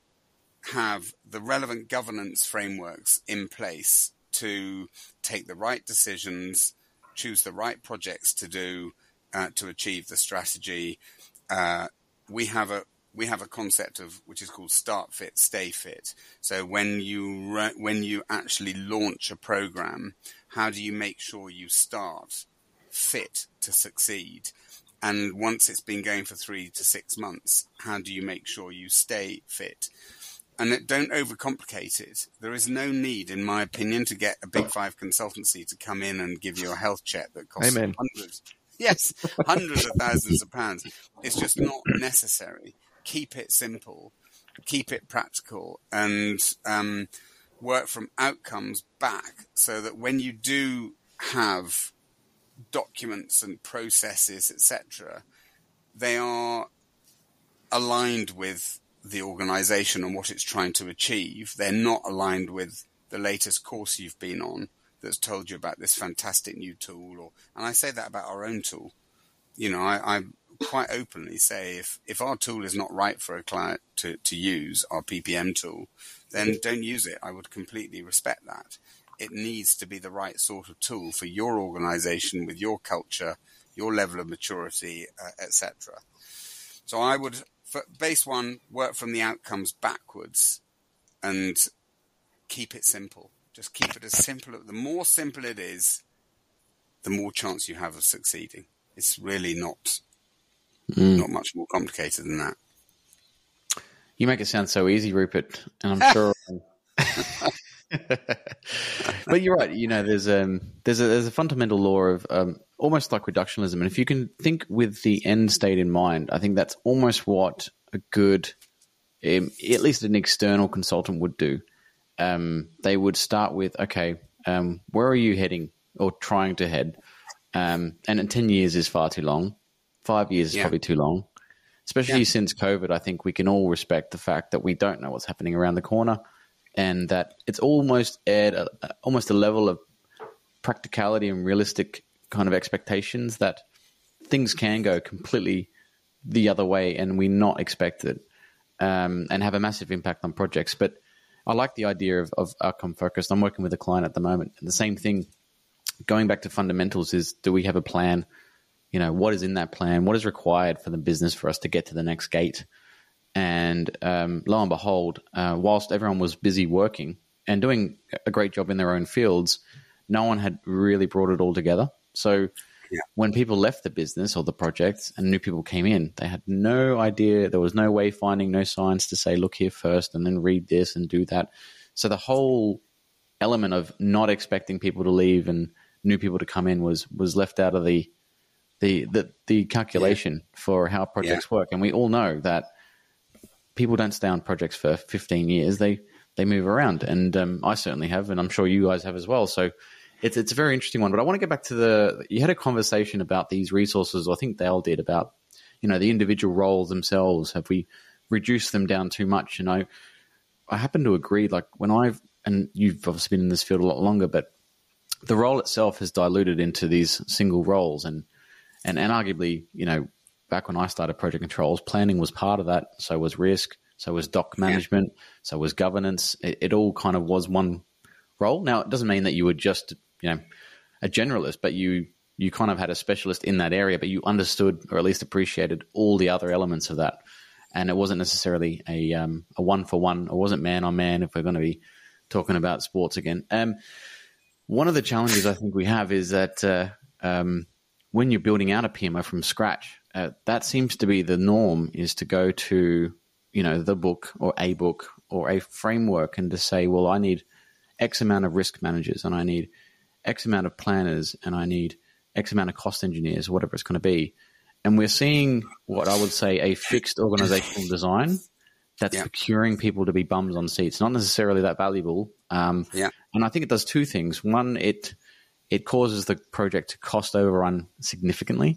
have the relevant governance frameworks in place to take the right decisions, choose the right projects to do uh, to achieve the strategy? Uh, we have a We have a concept of which is called start fit, stay fit. So when you re- when you actually launch a program, how do you make sure you start fit to succeed? And once it's been going for three to six months, how do you make sure you stay fit? And it, don't overcomplicate it. There is no need, in my opinion, to get a big five consultancy to come in and give you a health check that costs Amen. hundreds, yes, hundreds of thousands of pounds. It's just not necessary. Keep it simple, keep it practical, and um, work from outcomes back so that when you do have documents and processes, et cetera, they are aligned with the organization and what it's trying to achieve. They're not aligned with the latest course you've been on that's told you about this fantastic new tool. Or, and I say that about our own tool. You know, I, I'm quite openly say if, if our tool is not right for a client to, to use, our P P M tool, then don't use it. I would completely respect that. It needs to be the right sort of tool for your organization with your culture, your level of maturity, uh, et cetera. So I would, for base one, work from the outcomes backwards and keep it simple. Just keep it as simple. The more simple it is, the more chance you have of succeeding. It's really not mm. not much more complicated than that. You make it sound so easy, Rupert, and I'm sure. But you're right. You know, there's um there's a there's a fundamental law of um almost like reductionism, and if you can think with the end state in mind, I think that's almost what a good, um, at least an external consultant would do. Um, they would start with, okay, um, where are you heading or trying to head? Um, and in ten years is far too long. Five years is yeah. probably too long. Especially yeah. since COVID, I think we can all respect the fact that we don't know what's happening around the corner, and that it's almost at a, almost a level of practicality and realistic kind of expectations that things can go completely the other way and we not expect it, um, and have a massive impact on projects. But I like the idea of, of outcome focused. I'm working with a client at the moment, and the same thing, going back to fundamentals, is do we have a plan? You know, what is in that plan? What is required for the business for us to get to the next gate? And um, lo and behold, uh, whilst everyone was busy working and doing a great job in their own fields, no one had really brought it all together. So yeah. when people left the business or the project and new people came in, they had no idea. There was no wayfinding, no signs to say, look here first and then read this and do that. So the whole element of not expecting people to leave and new people to come in was was left out of the the the, the calculation yeah. for how projects yeah. work. And we all know that people don't stay on projects for fifteen years. They they move around, and um, I certainly have, and I'm sure you guys have as well. So it's it's a very interesting one. But I want to get back to the, you had a conversation about these resources, or I think Dale did, about, you know, the individual roles themselves. Have we reduced them down too much? And I, I happen to agree, like when I've, and you've obviously been in this field a lot longer, but the role itself has diluted into these single roles. And, and, and arguably, you know, back when I started Project Controls, planning was part of that. So was risk, so was doc management, yeah. so was governance. It, it all kind of was one role. Now, it doesn't mean that you were just, you know, a generalist, but you, you kind of had a specialist in that area, but you understood or at least appreciated all the other elements of that. And it wasn't necessarily a, um, a one for one. It wasn't man on man, if we're going to be talking about sports again. Um, one of the challenges I think we have is that uh, um, when you're building out a P M O from scratch, uh, that seems to be the norm, is to go to, you know, the book or a book or a framework and to say, well, I need X amount of risk managers and I need X amount of planners and I need X amount of cost engineers, whatever it's going to be. And we're seeing what I would say a fixed organizational design that's yeah. procuring people to be bums on seats, not necessarily that valuable. Um, yeah. And I think it does two things. One, it it causes the project to cost overrun significantly.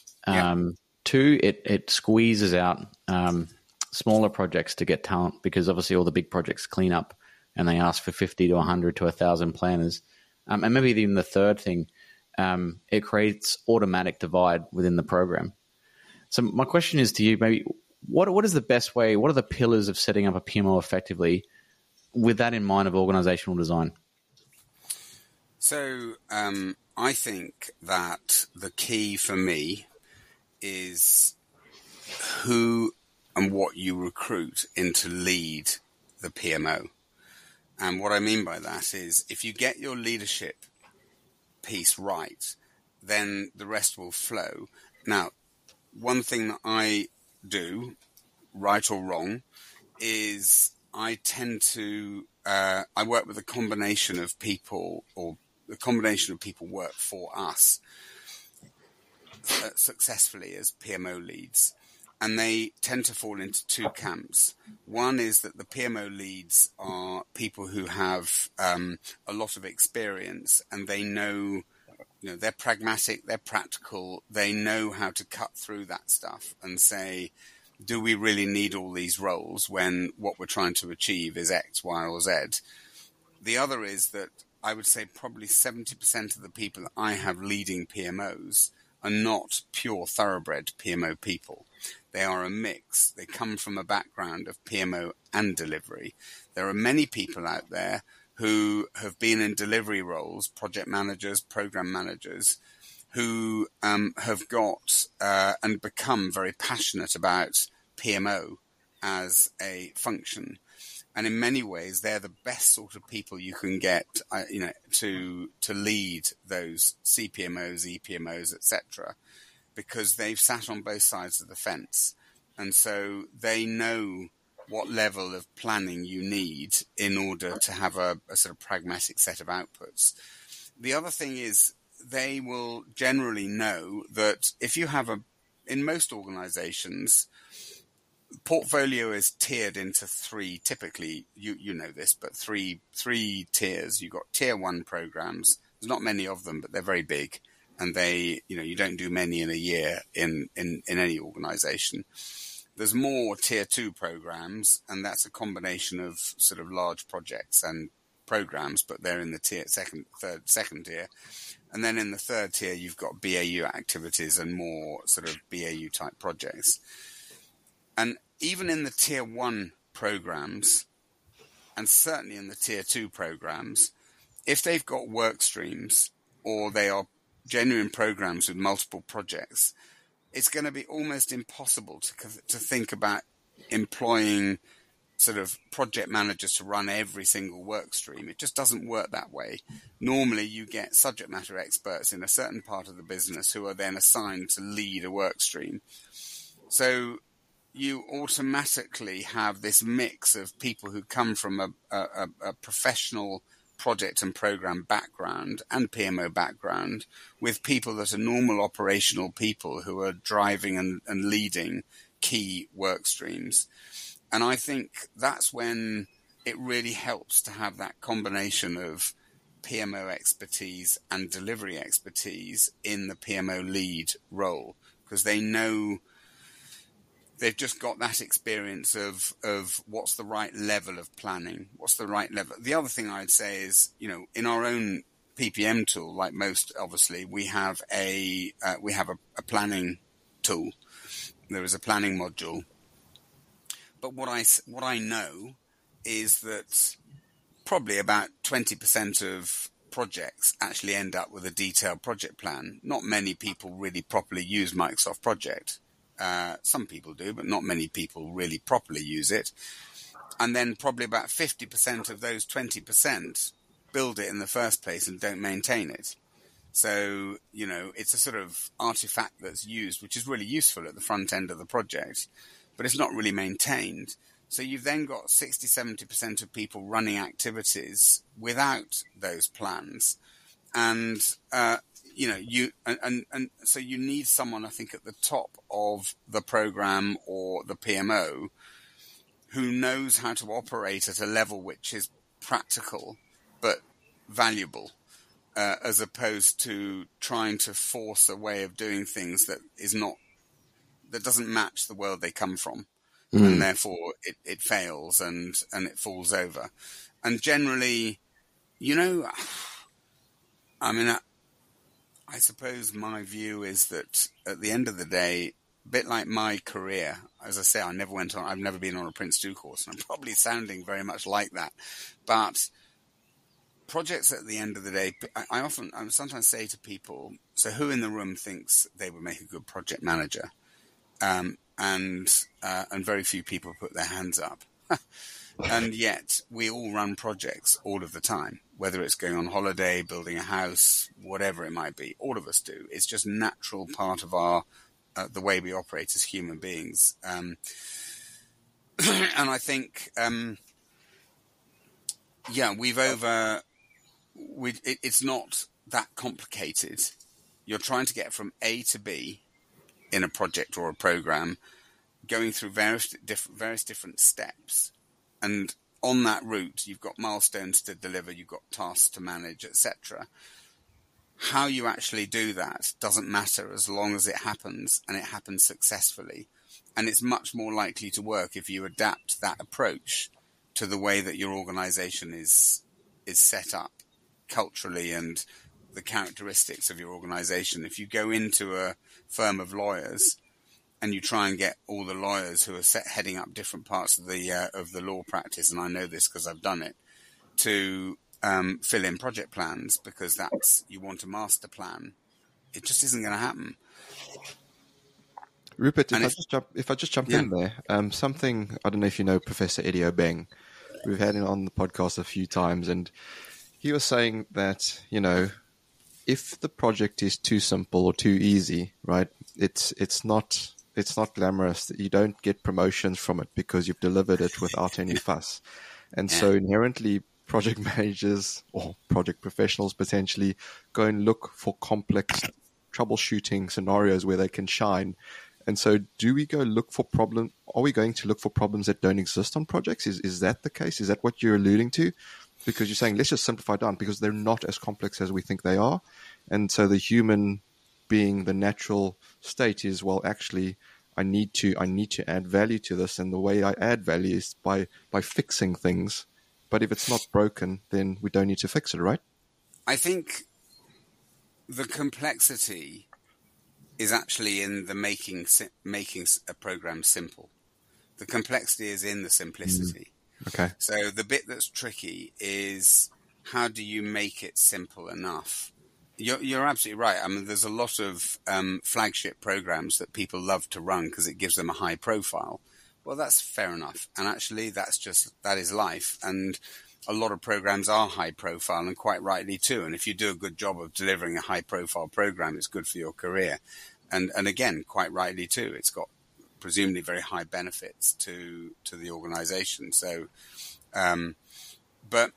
Um, yeah. Two, it, it squeezes out um, smaller projects to get talent, because obviously all the big projects clean up and they ask for fifty to one hundred to one thousand planners. Um, and maybe even the third thing, um, it creates automatic divide within the program. So my question is to you, maybe what what is the best way, what are the pillars of setting up a P M O effectively with that in mind of organizational design? So um, I think that the key for me is who and what you recruit in to lead the P M O. And what I mean by that is if you get your leadership piece right, then the rest will flow. Now, one thing that I do, right or wrong, is I tend to, uh, I work with a combination of people, or a combination of people work for us uh, successfully as P M O leads. And they tend to fall into two camps. One is that the P M O leads are people who have um, a lot of experience, and they know, you know, they're pragmatic, they're practical, they know how to cut through that stuff and say, do we really need all these roles when what we're trying to achieve is X, Y, or Z? The other is that I would say probably seventy percent of the people that I have leading P M Os are not pure thoroughbred P M O people. They are a mix. They come from a background of P M O and delivery. There are many people out there who have been in delivery roles, project managers, program managers, who um, have got uh, and become very passionate about P M O as a function. And in many ways, they're the best sort of people you can get, uh, you know, to to lead those C P M Os, E P M Os, et cetera, because they've sat on both sides of the fence, and so they know what level of planning you need in order to have a, a sort of pragmatic set of outputs. The other thing is they will generally know that if you have a, in most organizations, portfolio is tiered into three, typically, you, you know this, but three, three tiers. You've got tier one programs. There's not many of them, but they're very big. And they, you know, you don't do many in a year in, in, in any organization. There's more tier two programs, and that's a combination of sort of large projects and programs, but they're in the tier second, third, second tier. And then in the third tier, you've got B A U activities and more sort of B A U type projects. And even in the tier one programs, and certainly in the tier two programs, if they've got work streams or they are genuine programs with multiple projects, it's going to be almost impossible to to think about employing sort of project managers to run every single work stream. It just doesn't work that way. Normally you get subject matter experts in a certain part of the business who are then assigned to lead a work stream. So you automatically have this mix of people who come from a, a, a professional project and program background and P M O background with people that are normal operational people who are driving and, and leading key work streams. And I think that's when it really helps to have that combination of P M O expertise and delivery expertise in the P M O lead role, because they know they've just got that experience of, of what's the right level of planning, what's the right level. The other thing I'd say is, you know, in our own P P M tool, like most, obviously, we have a, uh, we have a, a planning tool. There is a planning module. But what I, what I know is that probably about twenty percent of projects actually end up with a detailed project plan. Not many people really properly use Microsoft Project. Uh, some people do, but not many people really properly use it. And then probably about fifty percent of those twenty percent build it in the first place and don't maintain it. So, you know, it's a sort of artifact that's used, which is really useful at the front end of the project, but it's not really maintained. So you've then got sixty, seventy percent of people running activities without those plans. And, uh, you know, you, and, and, and so you need someone, I think, at the top of the program or the P M O who knows how to operate at a level which is practical, but valuable, uh, as opposed to trying to force a way of doing things that is not, that doesn't match the world they come from. Mm. And therefore it, it fails and, and it falls over. And generally, you know, I mean, I, I suppose my view is that at the end of the day, a bit like my career, as I say, I never went on, I've never been on a Prince two course, and I'm probably sounding very much like that. But projects at the end of the day, I, I often, I sometimes say to people, so who in the room thinks they would make a good project manager? Um, and, uh, and very few people put their hands up. And yet we all run projects all of the time, whether it's going on holiday, building a house, whatever it might be. All of us do. It's just natural part of our, uh, the way we operate as human beings. Um, and I think, um, yeah, we've over, we, it, it's not that complicated. You're trying to get from A to B in a project or a program, going through various different, various different steps. And on that route, you've got milestones to deliver, you've got tasks to manage, et cetera. How you actually do that doesn't matter as long as it happens and it happens successfully. And it's much more likely to work if you adapt that approach to the way that your organization is is set up culturally and the characteristics of your organization. If you go into a firm of lawyers and you try and get all the lawyers who are set, heading up different parts of the uh, of the law practice, and I know this because I've done it, to um, fill in project plans because that's you want a master plan, it just isn't going to happen. Rupert, if And I if- just jump, if I just jump Yeah. in there, um, something I don't know if you know Professor Eddie Obeng. We've had him on the podcast a few times, and he was saying that, you know, if the project is too simple or too easy, right? It's it's not it's not glamorous. You don't get promotions from it because you've delivered it without any fuss, and so inherently, project managers or project professionals potentially go and look for complex troubleshooting scenarios where they can shine. And so, do we go look for problem? Are we going to look for problems that don't exist on projects? Is is that the case? Is that what you're alluding to? Because you're saying let's just simplify down because they're not as complex as we think they are, and so the human being, the natural state is, well, actually, I need to I need to add value to this, and the way I add value is by by fixing things. But if it's not broken, then we don't need to fix it, right? I think the complexity is actually in the making si- making a program simple. The complexity is in the simplicity. Okay. So the bit that's tricky is how do you make it simple enough? You're, you're absolutely right. I mean, there's a lot of um, flagship programs that people love to run because it gives them a high profile. Well, that's fair enough. And actually, that's just, that is life. And a lot of programs are high profile, and quite rightly too. And if you do a good job of delivering a high profile program, it's good for your career. And, and again, quite rightly too. It's got presumably very high benefits to, to the organization. So, um, but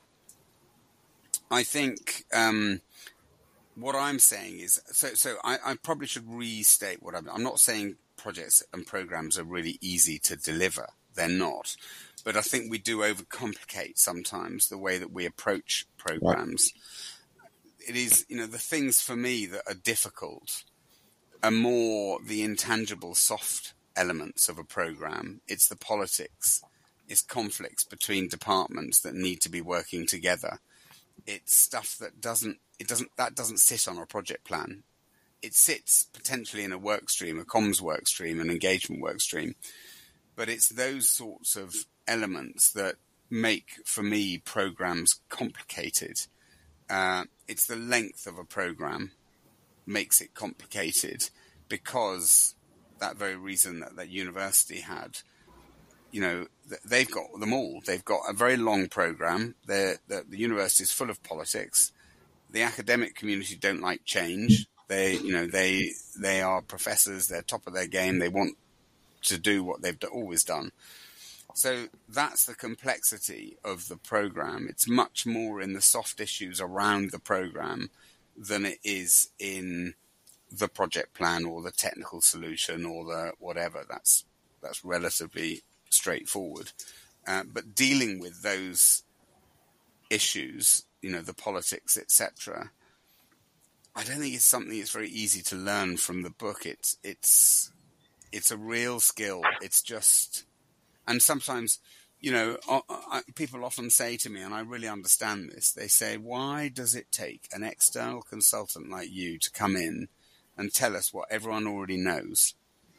I think, um, what I'm saying is, so, so I, I probably should restate what I'm, I'm not saying projects and programs are really easy to deliver. They're not. But I think we do overcomplicate sometimes the way that we approach programs. Right. It is, you know, the things for me that are difficult are more the intangible soft elements of a program. It's the politics. It's conflicts between departments that need to be working together. It's stuff that doesn't, it doesn't, that doesn't sit on a project plan. It sits potentially in a work stream, a comms work stream, an engagement work stream. But it's those sorts of elements that make, for me, programs complicated. Uh, it's the length of a program makes it complicated because that very reason that that university had, you know, they've got them all. They've got a very long program. They're, the, the university is full of politics. The academic community don't like change. They, you know, they they are professors. They're top of their game. They want to do what they've always done. So that's the complexity of the program. It's much more in the soft issues around the program than it is in the project plan or the technical solution or the whatever. That's that's relatively straightforward. Uh, but dealing with those issues, you know, the politics, et cetera, I don't think it's something that's very easy to learn from the book. It's it's it's a real skill. It's just, and sometimes, you know, I, I, people often say to me, and I really understand this, they say, why does it take an external consultant like you to come in and tell us what everyone already knows?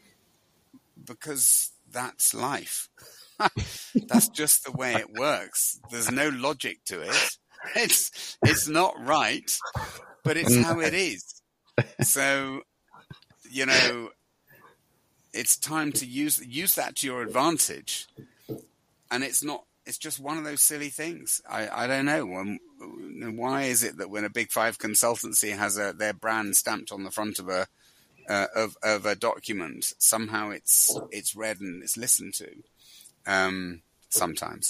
Because that's life. That's just the way it works. There's no logic to it. It's it's not right, but it's how it is. So, you know, it's time to use use that to your advantage. And it's not, it's just one of those silly things. I, I don't know. When, why is it that when a Big Five consultancy has a, their brand stamped on the front of a, uh, of, of a document, somehow it's, it's read and it's listened to? Um, sometimes.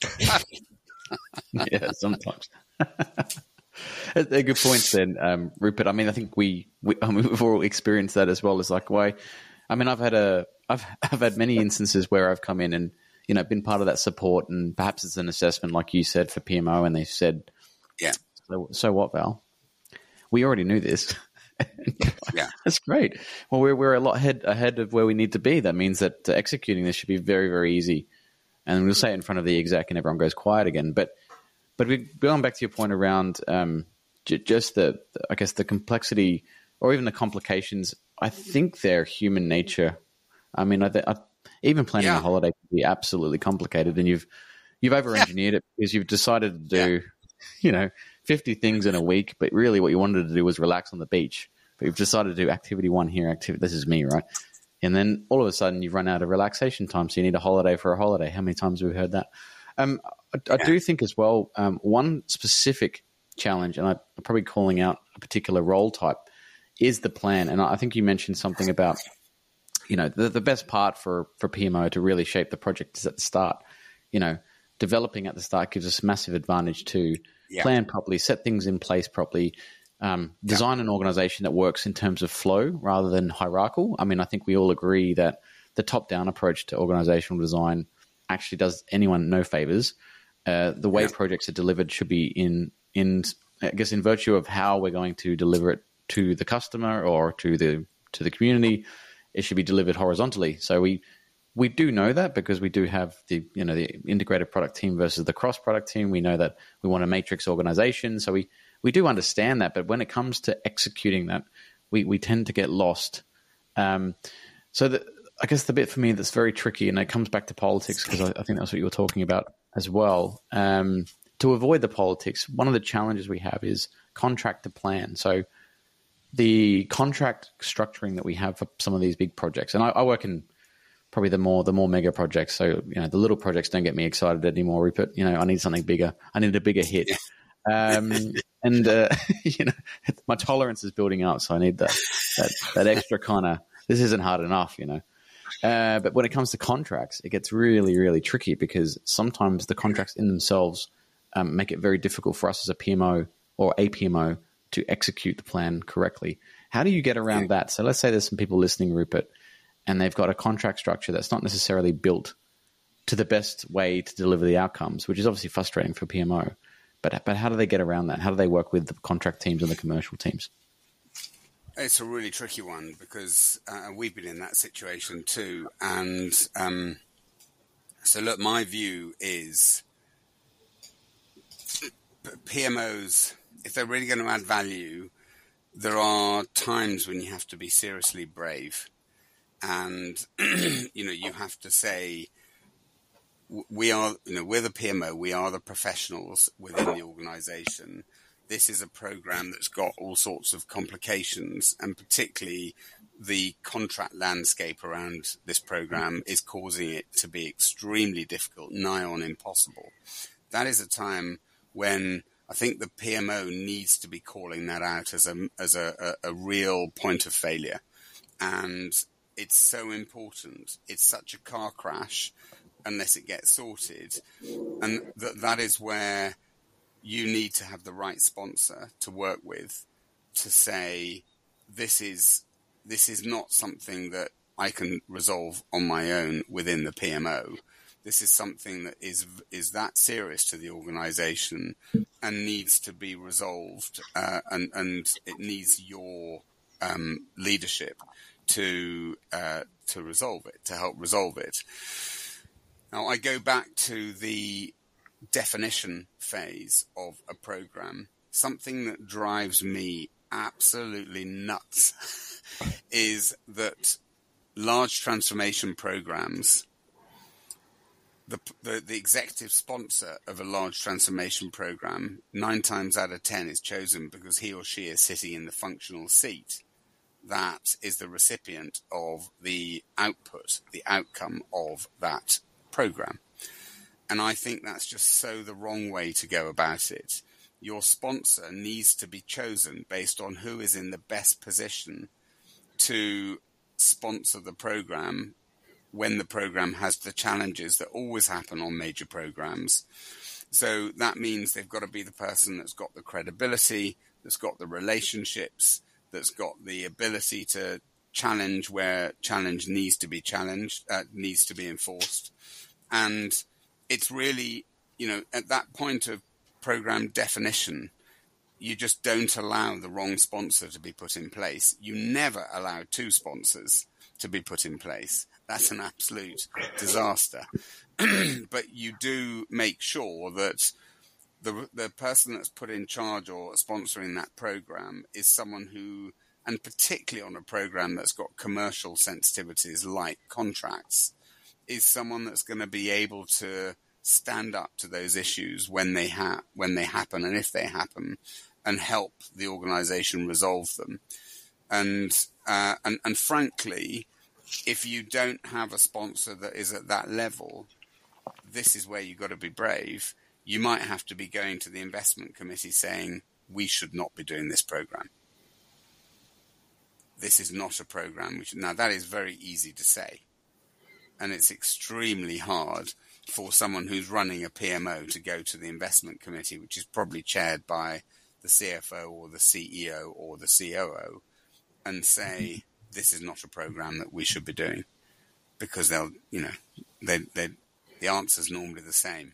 Yeah, sometimes. They're good points then, um, Rupert. I mean, I think we, we I mean, we've all experienced that as well. It's like, why? I mean, I've had a, I've, I've had many instances where I've come in and, you know, been part of that support, and perhaps it's an assessment, like you said, for P M O, and they said, yeah, so, so what, Val? We already knew this. Yeah, that's great. Well, we're we're a lot ahead ahead of where we need to be. That means that uh, executing this should be very, very easy. And we'll say it in front of the exec, and everyone goes quiet again. But but we, going back to your point around um, j- just the, I guess, the complexity or even the complications. I think they're human nature. I mean, I, I, even planning Yeah. a holiday can be absolutely complicated, and you've you've over-engineered it because you've decided to do, Yeah. you know, fifty things in a week, but really what you wanted to do was relax on the beach. But you've decided to do activity one here, activity. This is me, right? And then all of a sudden you've run out of relaxation time, so you need a holiday for a holiday. How many times have we heard that? Um, I, I Yeah. do think as well, um, one specific challenge, and I, I'm probably calling out a particular role type, is the plan. And I think you mentioned something about, you know, the, the best part for, for P M O to really shape the project is at the start. You know, developing at the start gives us massive advantage to Yeah. plan properly, set things in place properly, um, design yeah. an organization that works in terms of flow rather than hierarchical. I mean, I think we all agree that the top-down approach to organizational design actually does anyone no favors. Uh, the way yeah. projects are delivered should be in, in, I guess, in virtue of how we're going to deliver it to the customer or to the to the community. It should be delivered horizontally. So we we do know that because we do have the you know the integrated product team versus the cross product team. We know that we want a matrix organization. So we we do understand that. But when it comes to executing that, we we tend to get lost. Um, so the, I guess the bit for me that's very tricky, and it comes back to politics because I, I think that's what you were talking about as well. Um, to avoid the politics, one of the challenges we have is contract to plan. So the contract structuring that we have for some of these big projects, and I, I work in probably the more the more mega projects. So you know the little projects don't get me excited anymore, Rupert. You know I need something bigger. I need a bigger hit. Um, and uh, you know my tolerance is building up, so I need that that, that extra kind of. This isn't hard enough, you know. Uh, but when it comes to contracts, it gets really, really tricky because sometimes the contracts in themselves um, make it very difficult for us as a P M O or a P M O to execute the plan correctly. How do you get around that? So let's say there's some people listening, Rupert, and they've got a contract structure that's not necessarily built to the best way to deliver the outcomes, which is obviously frustrating for P M O. But but how do they get around that? How do they work with the contract teams and the commercial teams? It's a really tricky one because uh, we've been in that situation too. And um, so look, my view is P M Os, if they're really going to add value, there are times when you have to be seriously brave. And, you know, you have to say, we are, you know, we're the P M O, we are the professionals within the organization. This is a program that's got all sorts of complications, and particularly the contract landscape around this program is causing it to be extremely difficult, nigh on impossible. That is a time when I think the P M O needs to be calling that out as a, as a, a, a real point of failure. And it's so important. It's such a car crash unless it gets sorted. And that that is where you need to have the right sponsor to work with to say, this is this is not something that I can resolve on my own within the P M O. This is something that is is that serious to the organization and needs to be resolved, uh, and, and it needs your um, leadership to uh, to resolve it, to help resolve it. Now, I go back to the definition phase of a program. Something that drives me absolutely nuts is that large transformation programs, the, the the executive sponsor of a large transformation program, nine times out of ten is chosen because he or she is sitting in the functional seat. That is the recipient of the output, the outcome of that program. And I think that's just so the wrong way to go about it. Your sponsor needs to be chosen based on who is in the best position to sponsor the program when the program has the challenges that always happen on major programs. So that means they've got to be the person that's got the credibility, that's got the relationships, that's got the ability to challenge where challenge needs to be challenged, uh, needs to be enforced. And it's really, you know, at that point of program definition, you just don't allow the wrong sponsor to be put in place. You never allow two sponsors to be put in place. That's an absolute disaster. But you do make sure that the the person that's put in charge or sponsoring that program is someone who, and particularly on a program that's got commercial sensitivities like contracts, is someone that's going to be able to stand up to those issues when they ha- when they happen and if they happen, and help the organization resolve them. And uh, and and frankly, if you don't have a sponsor that is at that level, this is where you've got to be brave. You might have to be going to the investment committee saying, we should not be doing this program. This is not a program. We should. Now, that is very easy to say. And it's extremely hard for someone who's running a P M O to go to the investment committee, which is probably chaired by the C F O or the C E O or the C O O, and say, this is not a program that we should be doing. Because they'll, you know, they, they, the answer's normally the same.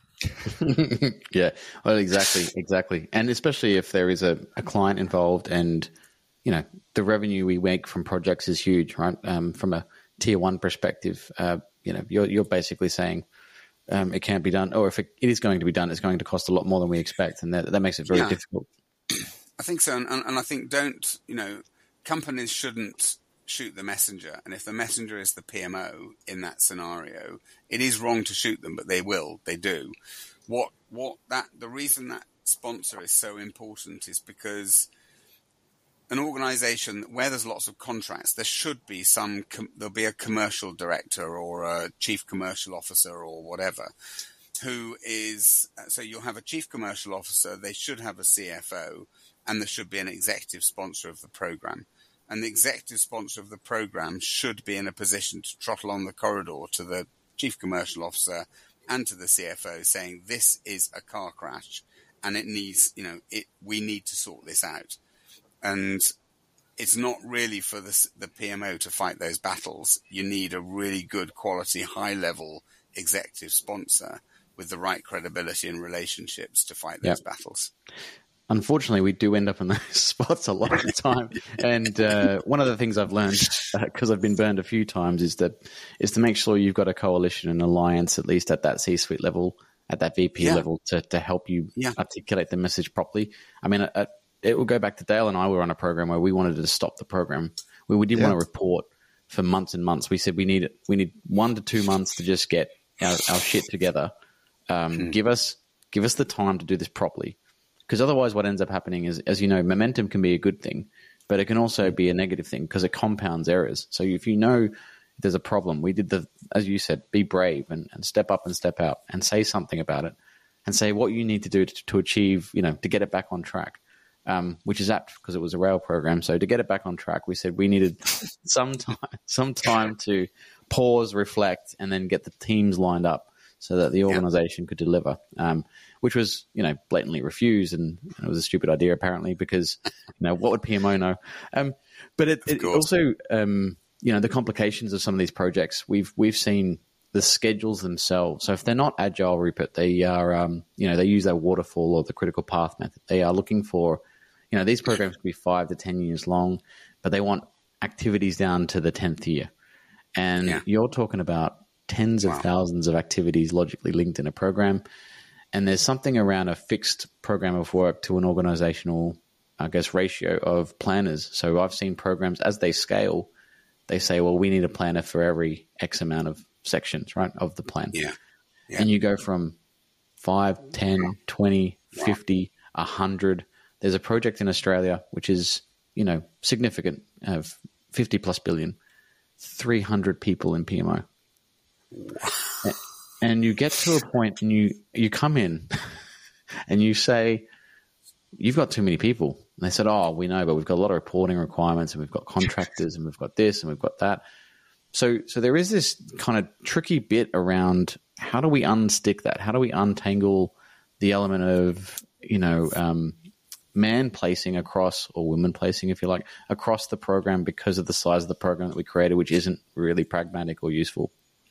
Yeah, well, exactly, exactly. And especially if there is a, a client involved and, you know, the revenue we make from projects is huge, right? Um, from a tier one perspective, uh, you know, you're, you're basically saying um, it can't be done, or if it, it is going to be done, it's going to cost a lot more than we expect. And that, that makes it very yeah. difficult. I think so. And, and I think don't, you know, companies shouldn't shoot the messenger. And if the messenger is the P M O in that scenario, it is wrong to shoot them, but they will, they do. What, what that, the reason that sponsor is so important is because an organization where there's lots of contracts, there should be some, com- there'll be a commercial director or a chief commercial officer or whatever who is, so you'll have a chief commercial officer, they should have a C F O, and there should be an executive sponsor of the program. And the executive sponsor of the program should be in a position to trot along the corridor to the chief commercial officer and to the C F O saying, this is a car crash and it needs, you know, it, we need to sort this out. And it's not really for the, the P M O to fight those battles. You need a really good quality, high level executive sponsor with the right credibility and relationships to fight those yep. battles. Unfortunately, we do end up in those spots a lot of the time. And uh, one of the things I've learned, because uh, I've been burned a few times, is that is to make sure you've got a coalition and alliance, at least at that C-suite level, at that V P yeah. level, to to help you yeah. articulate the message properly. I mean, uh, it will go back to Dale and I were on a program where we wanted to stop the program. We, we didn't yeah. want to report for months and months. We said we need we need one to two months to just get our, our shit together. Um, hmm. Give us give us the time to do this properly. Because otherwise what ends up happening is, as you know, momentum can be a good thing, but it can also be a negative thing because it compounds errors. So if you know there's a problem, we did the, as you said, be brave and, and step up and step out and say something about it and say what you need to do to, to achieve, you know, to get it back on track, um, which is apt because it was a rail program. So to get it back on track, we said we needed some time, some time to pause, reflect, and then get the teams lined up so that the organization yeah. could deliver. Um, which was, you know, blatantly refused, and it was a stupid idea apparently because, you know, what would P M O know? Um, but it, it also, um, you know, the complications of some of these projects, we've we've seen the schedules themselves. So if they're not agile, Rupert, they are, um, you know, they use that waterfall or the critical path method. They are looking for, you know, these programs could be five to ten years long, but they want activities down to the tenth year. And yeah. you're talking about tens wow. of thousands of activities logically linked in a program. And there's something around a fixed program of work to an organizational, I guess, ratio of planners. So I've seen programs as they scale, they say, well, we need a planner for every X amount of sections, right, of the plan. Yeah. yeah. And you go from five, ten, twenty, fifty, one hundred. There's a project in Australia, which is, you know, significant, uh, fifty plus billion, three hundred people in P M O. And you get to a point and you, you come in and you say, you've got too many people. And they said, oh, we know, but we've got a lot of reporting requirements and we've got contractors and we've got this and we've got that. So so there is this kind of tricky bit around how do we unstick that? How do we untangle the element of, you know, um, man placing across, or women placing, if you like, across the program because of the size of the program that we created, which isn't really pragmatic or useful?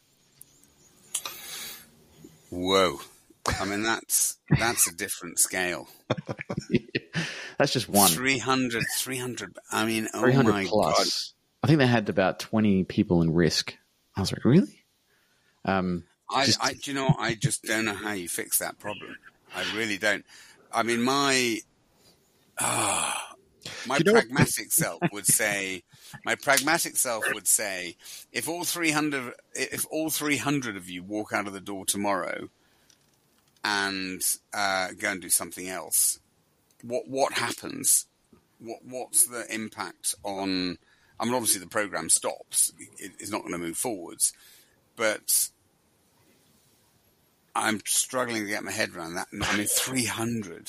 Whoa. I mean, that's that's a different scale. That's just one. three hundred, three hundred. I mean, oh three hundred my plus. God. I think they had about twenty people in risk. I was like, really? Um, I, just, I, do you know, I just don't know how you fix that problem. I really don't. I mean, my oh, my You know- pragmatic self would say, my pragmatic self would say, if all three hundred, if all three hundred of you walk out of the door tomorrow and uh, go and do something else, what what happens? What what's the impact on? I mean, obviously the program stops; it, it's not going to move forwards. But I'm struggling to get my head around that. I mean, three hundred.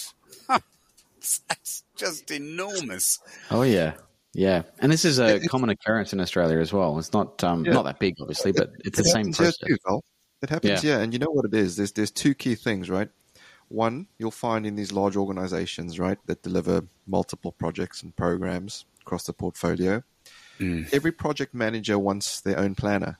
That's just enormous. Oh yeah, yeah. And this is a common occurrence in Australia as well. It's not um, Yeah. not that big, obviously, but it's the It same happens here process. too, Val. It happens Yeah. here, and you know what it is? There's there's two key things, right? One, you'll find in these large organizations, right, that deliver multiple projects and programs across the portfolio. Mm. Every project manager wants their own planner.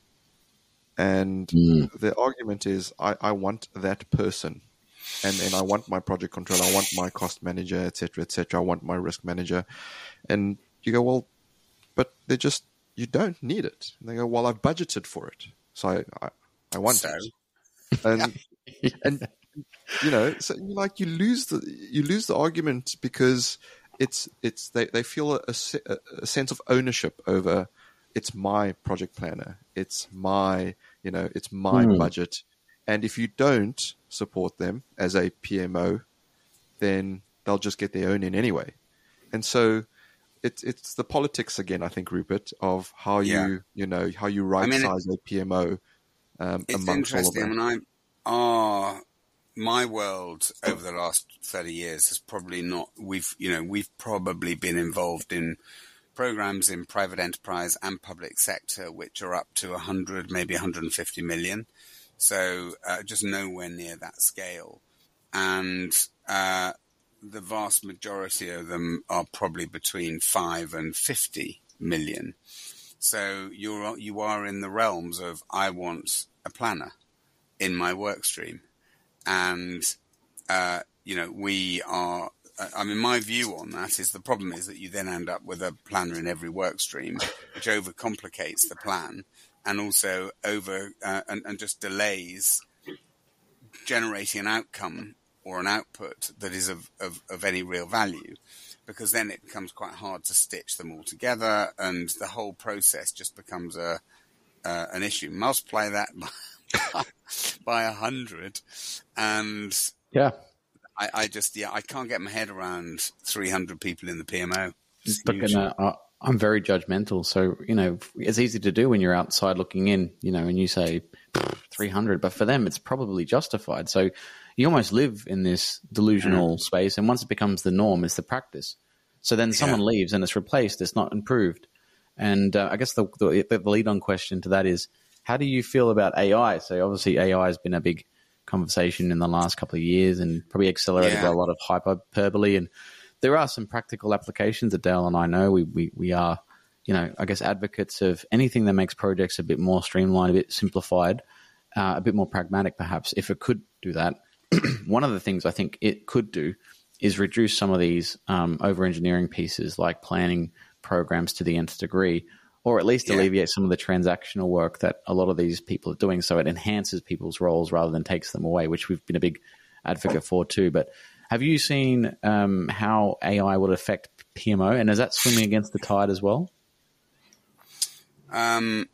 And Mm. the argument is, I, I want that person. And, and I want my project controller, I want my cost manager, et cetera, et cetera. I want my risk manager. And you go, well, but they just, you don't need it. And they go, well, I've budgeted for it. So I, I, I want So? it. And, and, you know, so you like you lose the, you lose the argument because it's, it's, they, they feel a, a, a sense of ownership over, it's my project planner. It's my, you know, it's my Mm. budget. And if you don't support them as a P M O, then they'll just get their own in anyway. And so it's it's the politics again, I think, Rupert, of how Yeah. you, you know, how you right mean, it- size a P M O um, It's amongst all of interesting. I them. mean, I'm, ah, my world over the last thirty years has probably not, we've, you know, we've probably been involved in programs in private enterprise and public sector, which are up to one hundred, maybe one hundred fifty million. So uh, just nowhere near that scale. And uh, the vast majority of them are probably between five and fifty million. So you're, you are in the realms of, I want a planner in my work stream. And, uh, you know, we are, I mean, my view on that is the problem is that you then end up with a planner in every work stream, which overcomplicates the plan and also over, uh, and, and just delays generating an outcome or an output that is of, of, of any real value, because then it becomes quite hard to stitch them all together and the whole process just becomes a, uh, an issue. Multiply that by, by a hundred and Yeah. I, I just, yeah, I can't get my head around three hundred people in the P M O. It's Look, huge. and, uh, I- I'm very judgmental. So, you know, it's easy to do when you're outside looking in, you know, and you say three hundred, but for them, it's probably justified. So you almost live in this delusional space. And once it becomes the norm, it's the practice. So then someone Yeah. leaves and it's replaced. It's not improved. And uh, I guess the, the, the lead on question to that is, how do you feel about A I? So obviously A I has been a big conversation in the last couple of years and probably accelerated Yeah. by a lot of hyperbole. And there are some practical applications that Dale and I know. We, we, we are, you know, I guess advocates of anything that makes projects a bit more streamlined, a bit simplified, uh, a bit more pragmatic perhaps, if it could do that. One of the things I think it could do is reduce some of these um, over-engineering pieces like planning programs to the nth degree, or at least Yeah. alleviate some of the transactional work that a lot of these people are doing, so it enhances people's roles rather than takes them away, which we've been a big advocate for too. But have you seen um, how A I would affect P M O, and is that swimming against the tide as well? Um,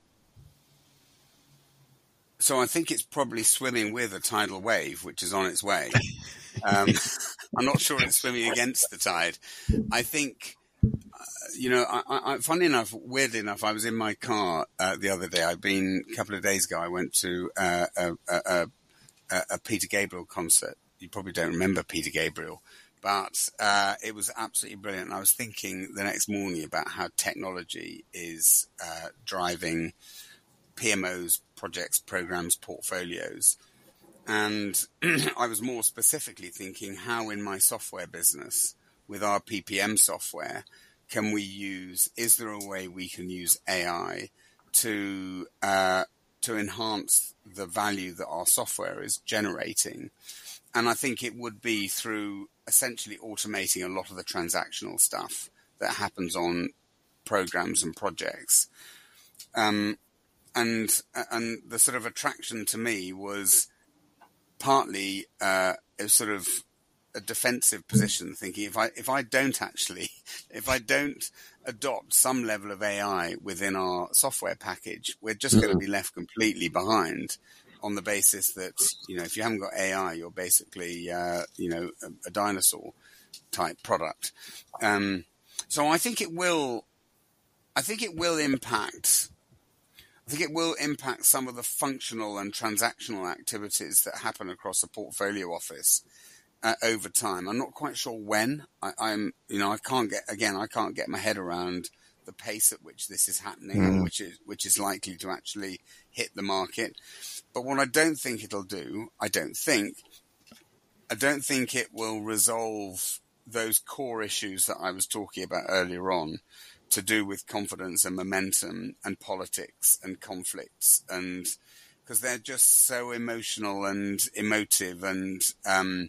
so I think it's probably swimming with a tidal wave, which is on its way. Um, I'm not sure it's swimming against the tide. I think, uh, you know, I, I, funny enough, weirdly enough, I was in my car uh, the other day. I've been, a couple of days ago, I went to uh, a, a, a, a Peter Gabriel concert. You probably don't remember Peter Gabriel, but uh, it was absolutely brilliant. And I was thinking the next morning about how technology is uh, driving P M Os, projects, programs, portfolios. And I was more specifically thinking how in my software business with our P P M software, can we use, is there a way we can use A I to, uh, to enhance the value that our software is generating? And I think it would be through essentially automating a lot of the transactional stuff that happens on programs and projects. Um, and, and the sort of attraction to me was partly uh, a sort of a defensive position, thinking if I if I don't actually if I don't adopt some level of A I within our software package, we're just mm-hmm. going to be left completely behind. On the basis that, you know, if you haven't got A I, you're basically, uh, you know, a, a dinosaur type product. Um, so I think it will, I think it will impact, I think it will impact some of the functional and transactional activities that happen across a portfolio office uh, over time. I'm not quite sure when. I, I'm, you know, I can't get, again, I can't get my head around the pace at which this is happening mm. and which is, which is likely to actually hit the market. But what I don't think it'll do, I don't think, I don't think it will resolve those core issues that I was talking about earlier on, to do with confidence and momentum and politics and conflicts, and because they're just so emotional and emotive, and um,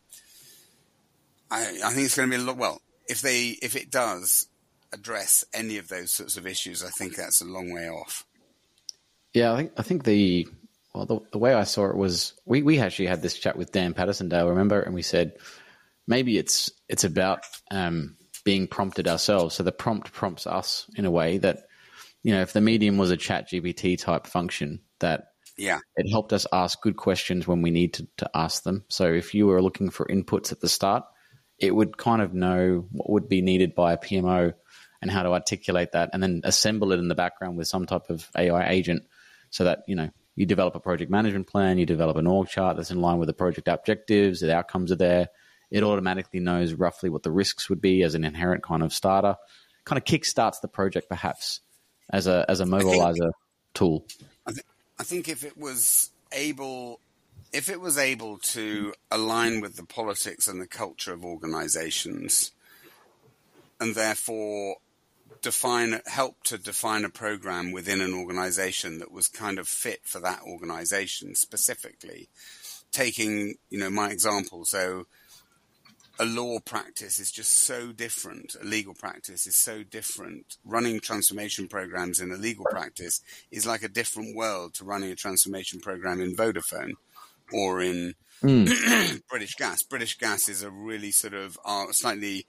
I, I think it's going to be a lot. Well, if they, if it does address any of those sorts of issues, I think that's a long way off. Yeah, I think I think the. Well, the, the way I saw it was we, we actually had this chat with Dan Pattersondale, remember? And we said maybe it's it's about um, being prompted ourselves. So the prompt prompts us in a way that, you know, if the medium was a Chat G P T type function, that yeah, it helped us ask good questions when we need to, to ask them. So if you were looking for inputs at the start, it would kind of know what would be needed by a P M O and how to articulate that, and then assemble it in the background with some type of A I agent so that, you know, you develop a project management plan, you develop an org chart that's in line with the project objectives, the outcomes are there. It automatically knows roughly what the risks would be as an inherent kind of starter. Kind of kickstarts the project perhaps as a as a mobilizer I think, tool. I, th- I think if it was able, if it was able to align with the politics and the culture of organizations, and therefore define, help to define a program within an organization that was kind of fit for that organization specifically. Taking, you know, my example, so a law practice is just so different. A legal practice is so different. Running transformation programs in a legal practice is like a different world to running a transformation program in Vodafone or in mm. British Gas. British Gas is a really sort of uh, slightly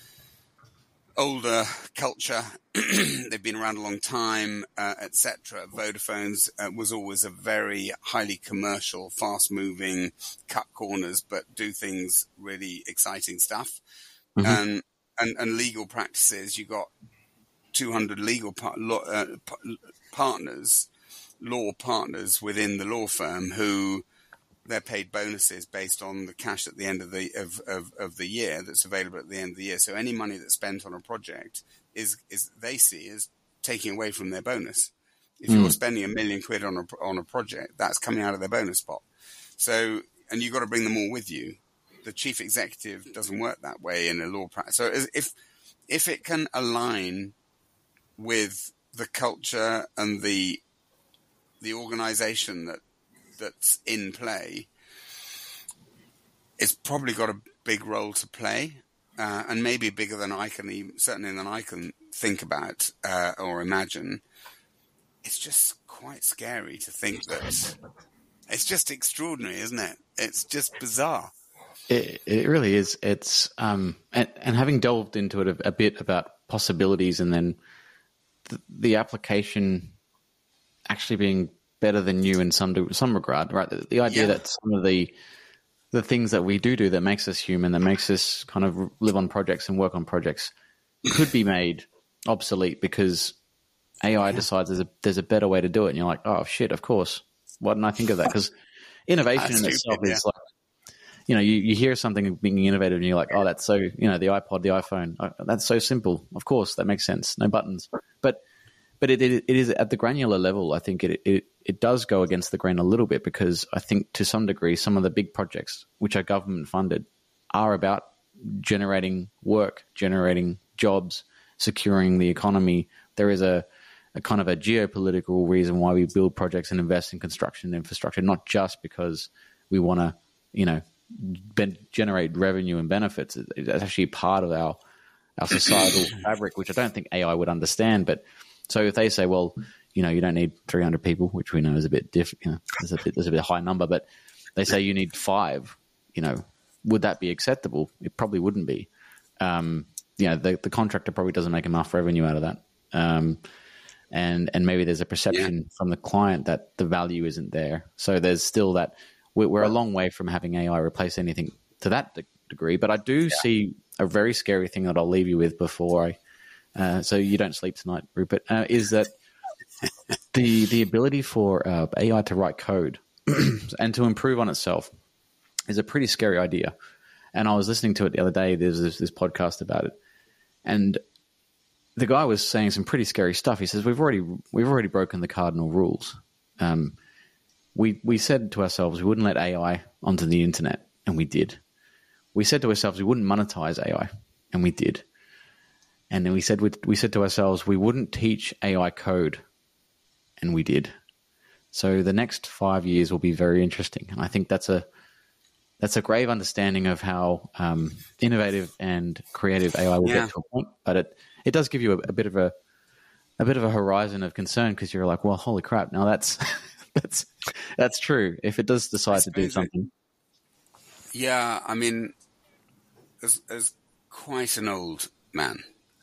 older culture. They've been around a long time, uh, et cetera. Vodafone's uh, was always a very highly commercial, fast-moving, cut corners, but do things really exciting stuff. Mm-hmm. Um, and, and legal practices, you got two hundred legal par- law, uh, p- partners, law partners within the law firm who they're paid bonuses based on the cash at the end of the of, of, of the year that's available at the end of the year. So any money that's spent on a project is is they see as taking away from their bonus. If mm. you're spending a million quid on a on a project, that's coming out of their bonus pot. So and you've got to bring them all with you. The chief executive doesn't work that way in a law practice. So if if it can align with the culture and the the organization that that's in play, it's probably got a big role to play, uh, and maybe bigger than I can even, certainly than I can think about uh, or imagine. It's just quite scary to think that it's just extraordinary, isn't it? It's just bizarre. It, it really is. It's um, and, and having delved into it a, a bit about possibilities, and then the, the application actually being better than you in some some regard, right? The, the idea yeah. that some of the the things that we do do that makes us human, that makes us kind of live on projects and work on projects, could be made obsolete because A I yeah. decides there's a there's a better way to do it, and you're like, oh shit, of course. Why didn't I think of that? Because innovation in stupid, itself yeah. is like, you know, you, you hear something being innovative, and you're like, oh, that's so, you know, the iPod, the iPhone, oh, that's so simple. Of course, that makes sense. No buttons, but. But it, it it is at the granular level. I think it, it it does go against the grain a little bit, because I think to some degree some of the big projects which are government funded are about generating work, generating jobs, securing the economy. There is a, a kind of a geopolitical reason why we build projects and invest in construction infrastructure, not just because we want to, you know, ben, generate revenue and benefits. It, it's actually part of our our societal fabric, which I don't think A I would understand, but. So if they say, well, you know, you don't need three hundred people, which we know is a bit different, you know, there's a bit, there's a bit high number, but they say you need five, you know, would that be acceptable? It probably wouldn't be. Um, you know, the, the contractor probably doesn't make enough revenue out of that. Um, and and maybe there's a perception yeah. from the client that the value isn't there. So there's still that we're, we're a long way from having A I replace anything to that de- degree. But I do yeah. see a very scary thing that I'll leave you with before I, uh, so you don't sleep tonight, Rupert, uh, is that the the ability for uh, A I to write code and to improve on itself is a pretty scary idea. And I was listening to it the other day. There's this, this podcast about it, and the guy was saying some pretty scary stuff. He says we've already we've already broken the cardinal rules. Um, we we said to ourselves we wouldn't let A I onto the internet, and we did. We said to ourselves we wouldn't monetize A I, and we did. And then we said we, we said to ourselves we wouldn't teach A I code, and we did. So the next five years will be very interesting, and I think that's a that's a grave understanding of how um, innovative and creative A I will yeah. get to a point. But it it does give you a, a bit of a a bit of a horizon of concern because you're like, well, holy crap! Now that's that's that's true. If it does decide to do something, yeah, I mean, as as quite an old man,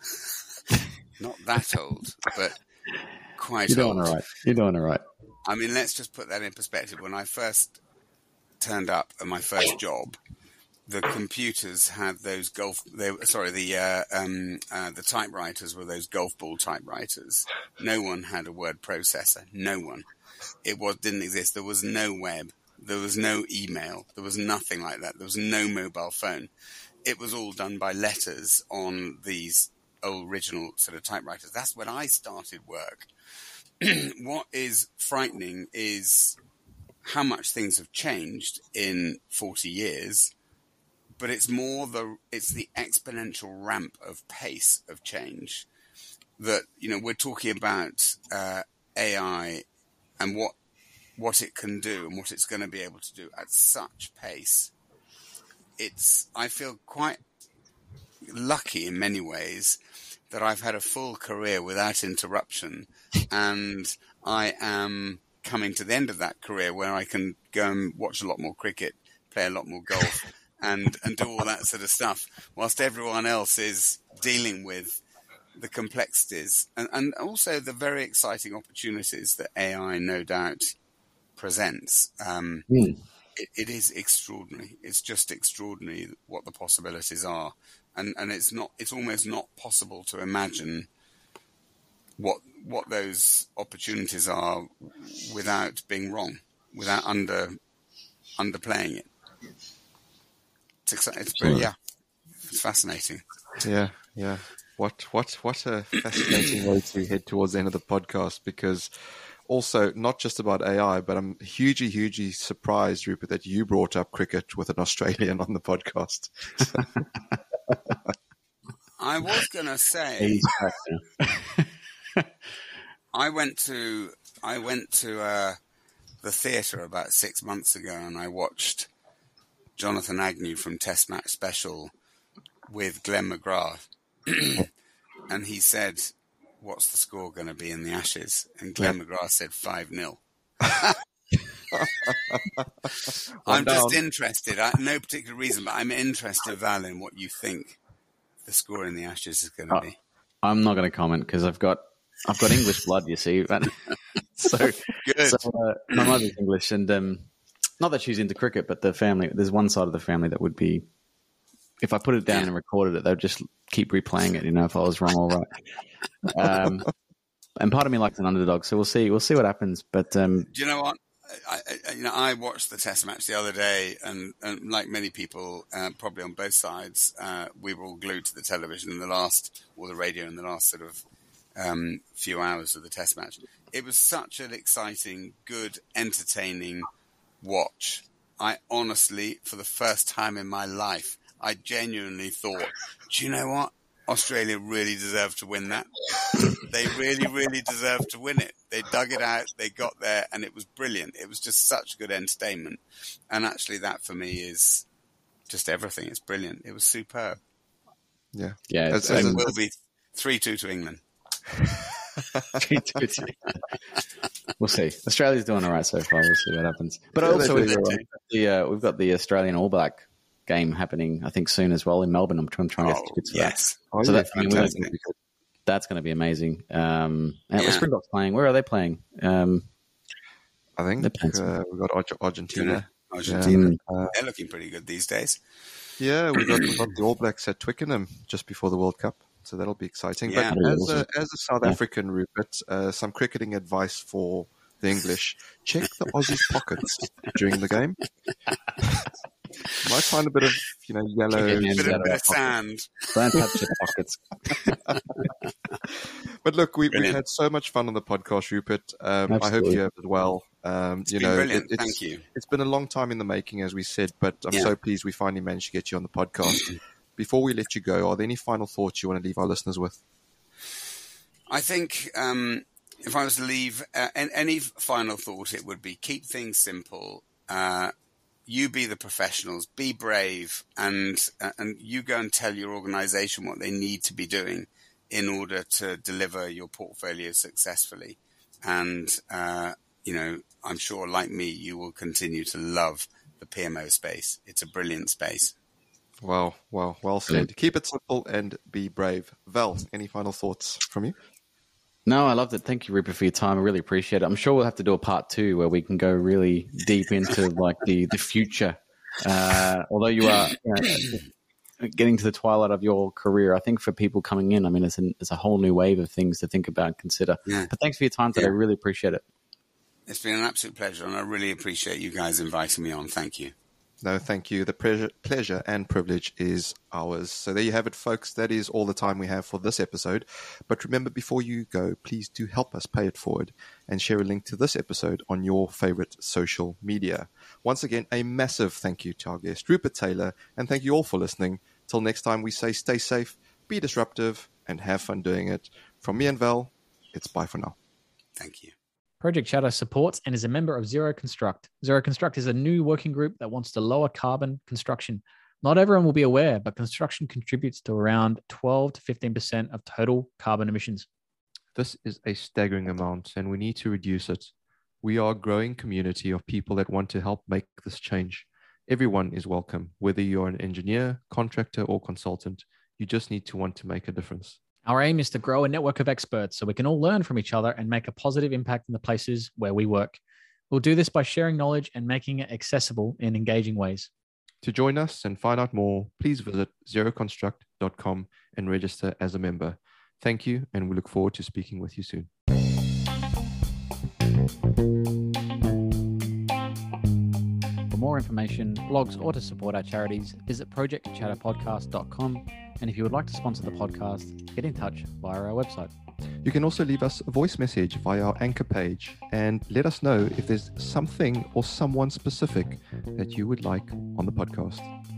not that old, but quite You're old. Doing all right. You're doing all right. I mean, let's just put that in perspective. When I first turned up at my first job, the computers had those golf. They sorry, the uh, um, uh, the typewriters were those golf ball typewriters. No one had a word processor. No one. It was didn't exist. There was no web. There was no email. There was nothing like that. There was no mobile phone. It was all done by letters on these old original sort of typewriters. That's when I started work. What is frightening is how much things have changed in forty years, but it's more the it's the exponential ramp of pace of change that, you know, we're talking about uh, A I and what what it can do and what it's going to be able to do at such pace. It's I feel quite lucky in many ways that I've had a full career without interruption, and I am coming to the end of that career where I can go and watch a lot more cricket, play a lot more golf, and, and do all that sort of stuff, whilst everyone else is dealing with the complexities and, and also the very exciting opportunities that A I no doubt presents. Um, mm. it, it is extraordinary. It's just extraordinary what the possibilities are. And and it's not it's almost not possible to imagine what what those opportunities are without being wrong, without under underplaying it. It's exciting. It's pretty, yeah, it's fascinating. Yeah, yeah. What what what a fascinating way to head towards the end of the podcast, because also not just about A I, but I'm hugely, hugely surprised, Rupert, that you brought up cricket with an Australian on the podcast. I was going to say, I went to I went to uh, the theatre about six months ago, and I watched Jonathan Agnew from Test Match Special with Glenn McGrath, and he said, "What's the score going to be in the Ashes?" And Glenn yeah. McGrath said five nil. I'm down. just interested. I, no particular reason, but I'm interested, Val, in what you think the score in the Ashes is going to be. I'm not going to comment because I've got I've got English blood, you see. But so good. So, uh, my mother's English, and um, not that she's into cricket, but the family. There's one side of the family that would be, if I put it down yeah. and recorded it, they'd just keep replaying it. You know, if I was wrong or right. Um, and part of me likes an underdog, so we'll see. We'll see what happens. But um, do you know what? I, I, you know, I watched the Test match the other day, and, and like many people, uh, probably on both sides, uh, we were all glued to the television in the last, or the radio in the last sort of um, few hours of the Test match. It was such an exciting, good, entertaining watch. I honestly, for the first time in my life, I genuinely thought, do you know what? Australia really deserved to win that. They really, really deserved to win it. They dug it out, they got there, and it was brilliant. It was just such good entertainment. And actually that for me is just everything. It's brilliant. It was superb. Yeah. Yeah. It's, it um, will be three two to England. three two to We'll see. Australia's doing all right so far. We'll see what happens. But also we've got, the, uh, we've got the Australian All Black game happening, I think, soon as well in Melbourne. I'm trying, trying to get Oh, tickets for yes. Oh, that. So yeah, that, I mean, we're fantastic. gonna, that's going to be amazing. Um, and Yeah. Springboks playing. Where are they playing? Um, I think They're playing some- uh, we've got Arge- Argentina. Argentina. Mm. Uh, They're looking pretty good these days. yeah, we got, we got the All Blacks at Twickenham just before the World Cup, so that'll be exciting. Yeah. But That'll be as awesome. a, as a South Yeah. African, Rupert, uh, some cricketing advice for the English: check the Aussies' pockets during the game. Might find a bit of you know yellow. Chicken Bit Out of, of bit our of sand. Don't touch your pockets. But look, we, we've Brilliant. had so much fun on the podcast, Rupert. Um, I hope Absolutely. you have as well. Um, It's you been know, brilliant. it- it's, Thank you. It's been a long time in the making, as we said, but I'm Yeah. so pleased we finally managed to get you on the podcast. Before we let you go, are there any final thoughts you want to leave our listeners with? I think um, if I was to leave uh, an- any final thought, it would be keep things simple. Uh, you be the professionals, be brave, and uh, and you go and tell your organisation what they need to be doing in order to deliver your portfolio successfully. And uh, you know, I'm sure, like me, you will continue to love the P M O space. It's a brilliant space. Wow, wow, well said. Brilliant. Keep it simple and be brave. Val, any final thoughts from you? No, I loved it. Thank you, Rupert, for your time. I really appreciate it. I'm sure we'll have to do a part two where we can go really deep into like the, the future. Uh, although you are you know, getting to the twilight of your career, I think for people coming in, I mean, it's, an, it's a whole new wave of things to think about and consider. Yeah. But thanks for your time today. I Yeah. really appreciate it. It's been an absolute pleasure, and I really appreciate you guys inviting me on. Thank you. No, thank you. The pleasure, pleasure and privilege is ours. So there you have it, folks. That is all the time we have for this episode. But remember, before you go, please do help us pay it forward and share a link to this episode on your favorite social media. Once again, a massive thank you to our guest, Rupert Taylor, and thank you all for listening. Till next time, we say stay safe, be disruptive, and have fun doing it. From me and Val, it's bye for now. Thank you. Project Chatter supports and is a member of Zero Construct. Zero Construct is a new working group that wants to lower carbon construction. Not everyone will be aware, but construction contributes to around twelve to fifteen percent of total carbon emissions. This is a staggering amount, and we need to reduce it. We are a growing community of people that want to help make this change. Everyone is welcome, whether you're an engineer, contractor, or consultant. You just need to want to make a difference. Our aim is to grow a network of experts so we can all learn from each other and make a positive impact in the places where we work. We'll do this by sharing knowledge and making it accessible in engaging ways. To join us and find out more, please visit zero construct dot com and register as a member. Thank you, and we look forward to speaking with you soon. For more information, blogs, or to support our charities, visit project chatter podcast dot com. And if you would like to sponsor the podcast, get in touch via our website. You can also leave us a voice message via our Anchor page and let us know if there's something or someone specific that you would like on the podcast.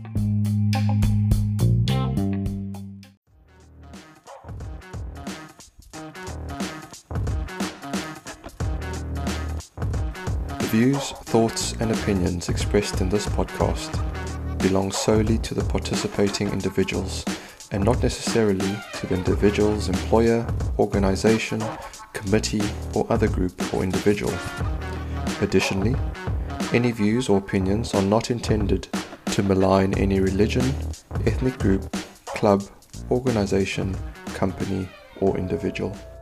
The views, thoughts, and opinions expressed in this podcast belong solely to the participating individuals and not necessarily to the individual's employer, organization, committee, or other group or individual. Additionally, any views or opinions are not intended to malign any religion, ethnic group, club, organization, company, or individual.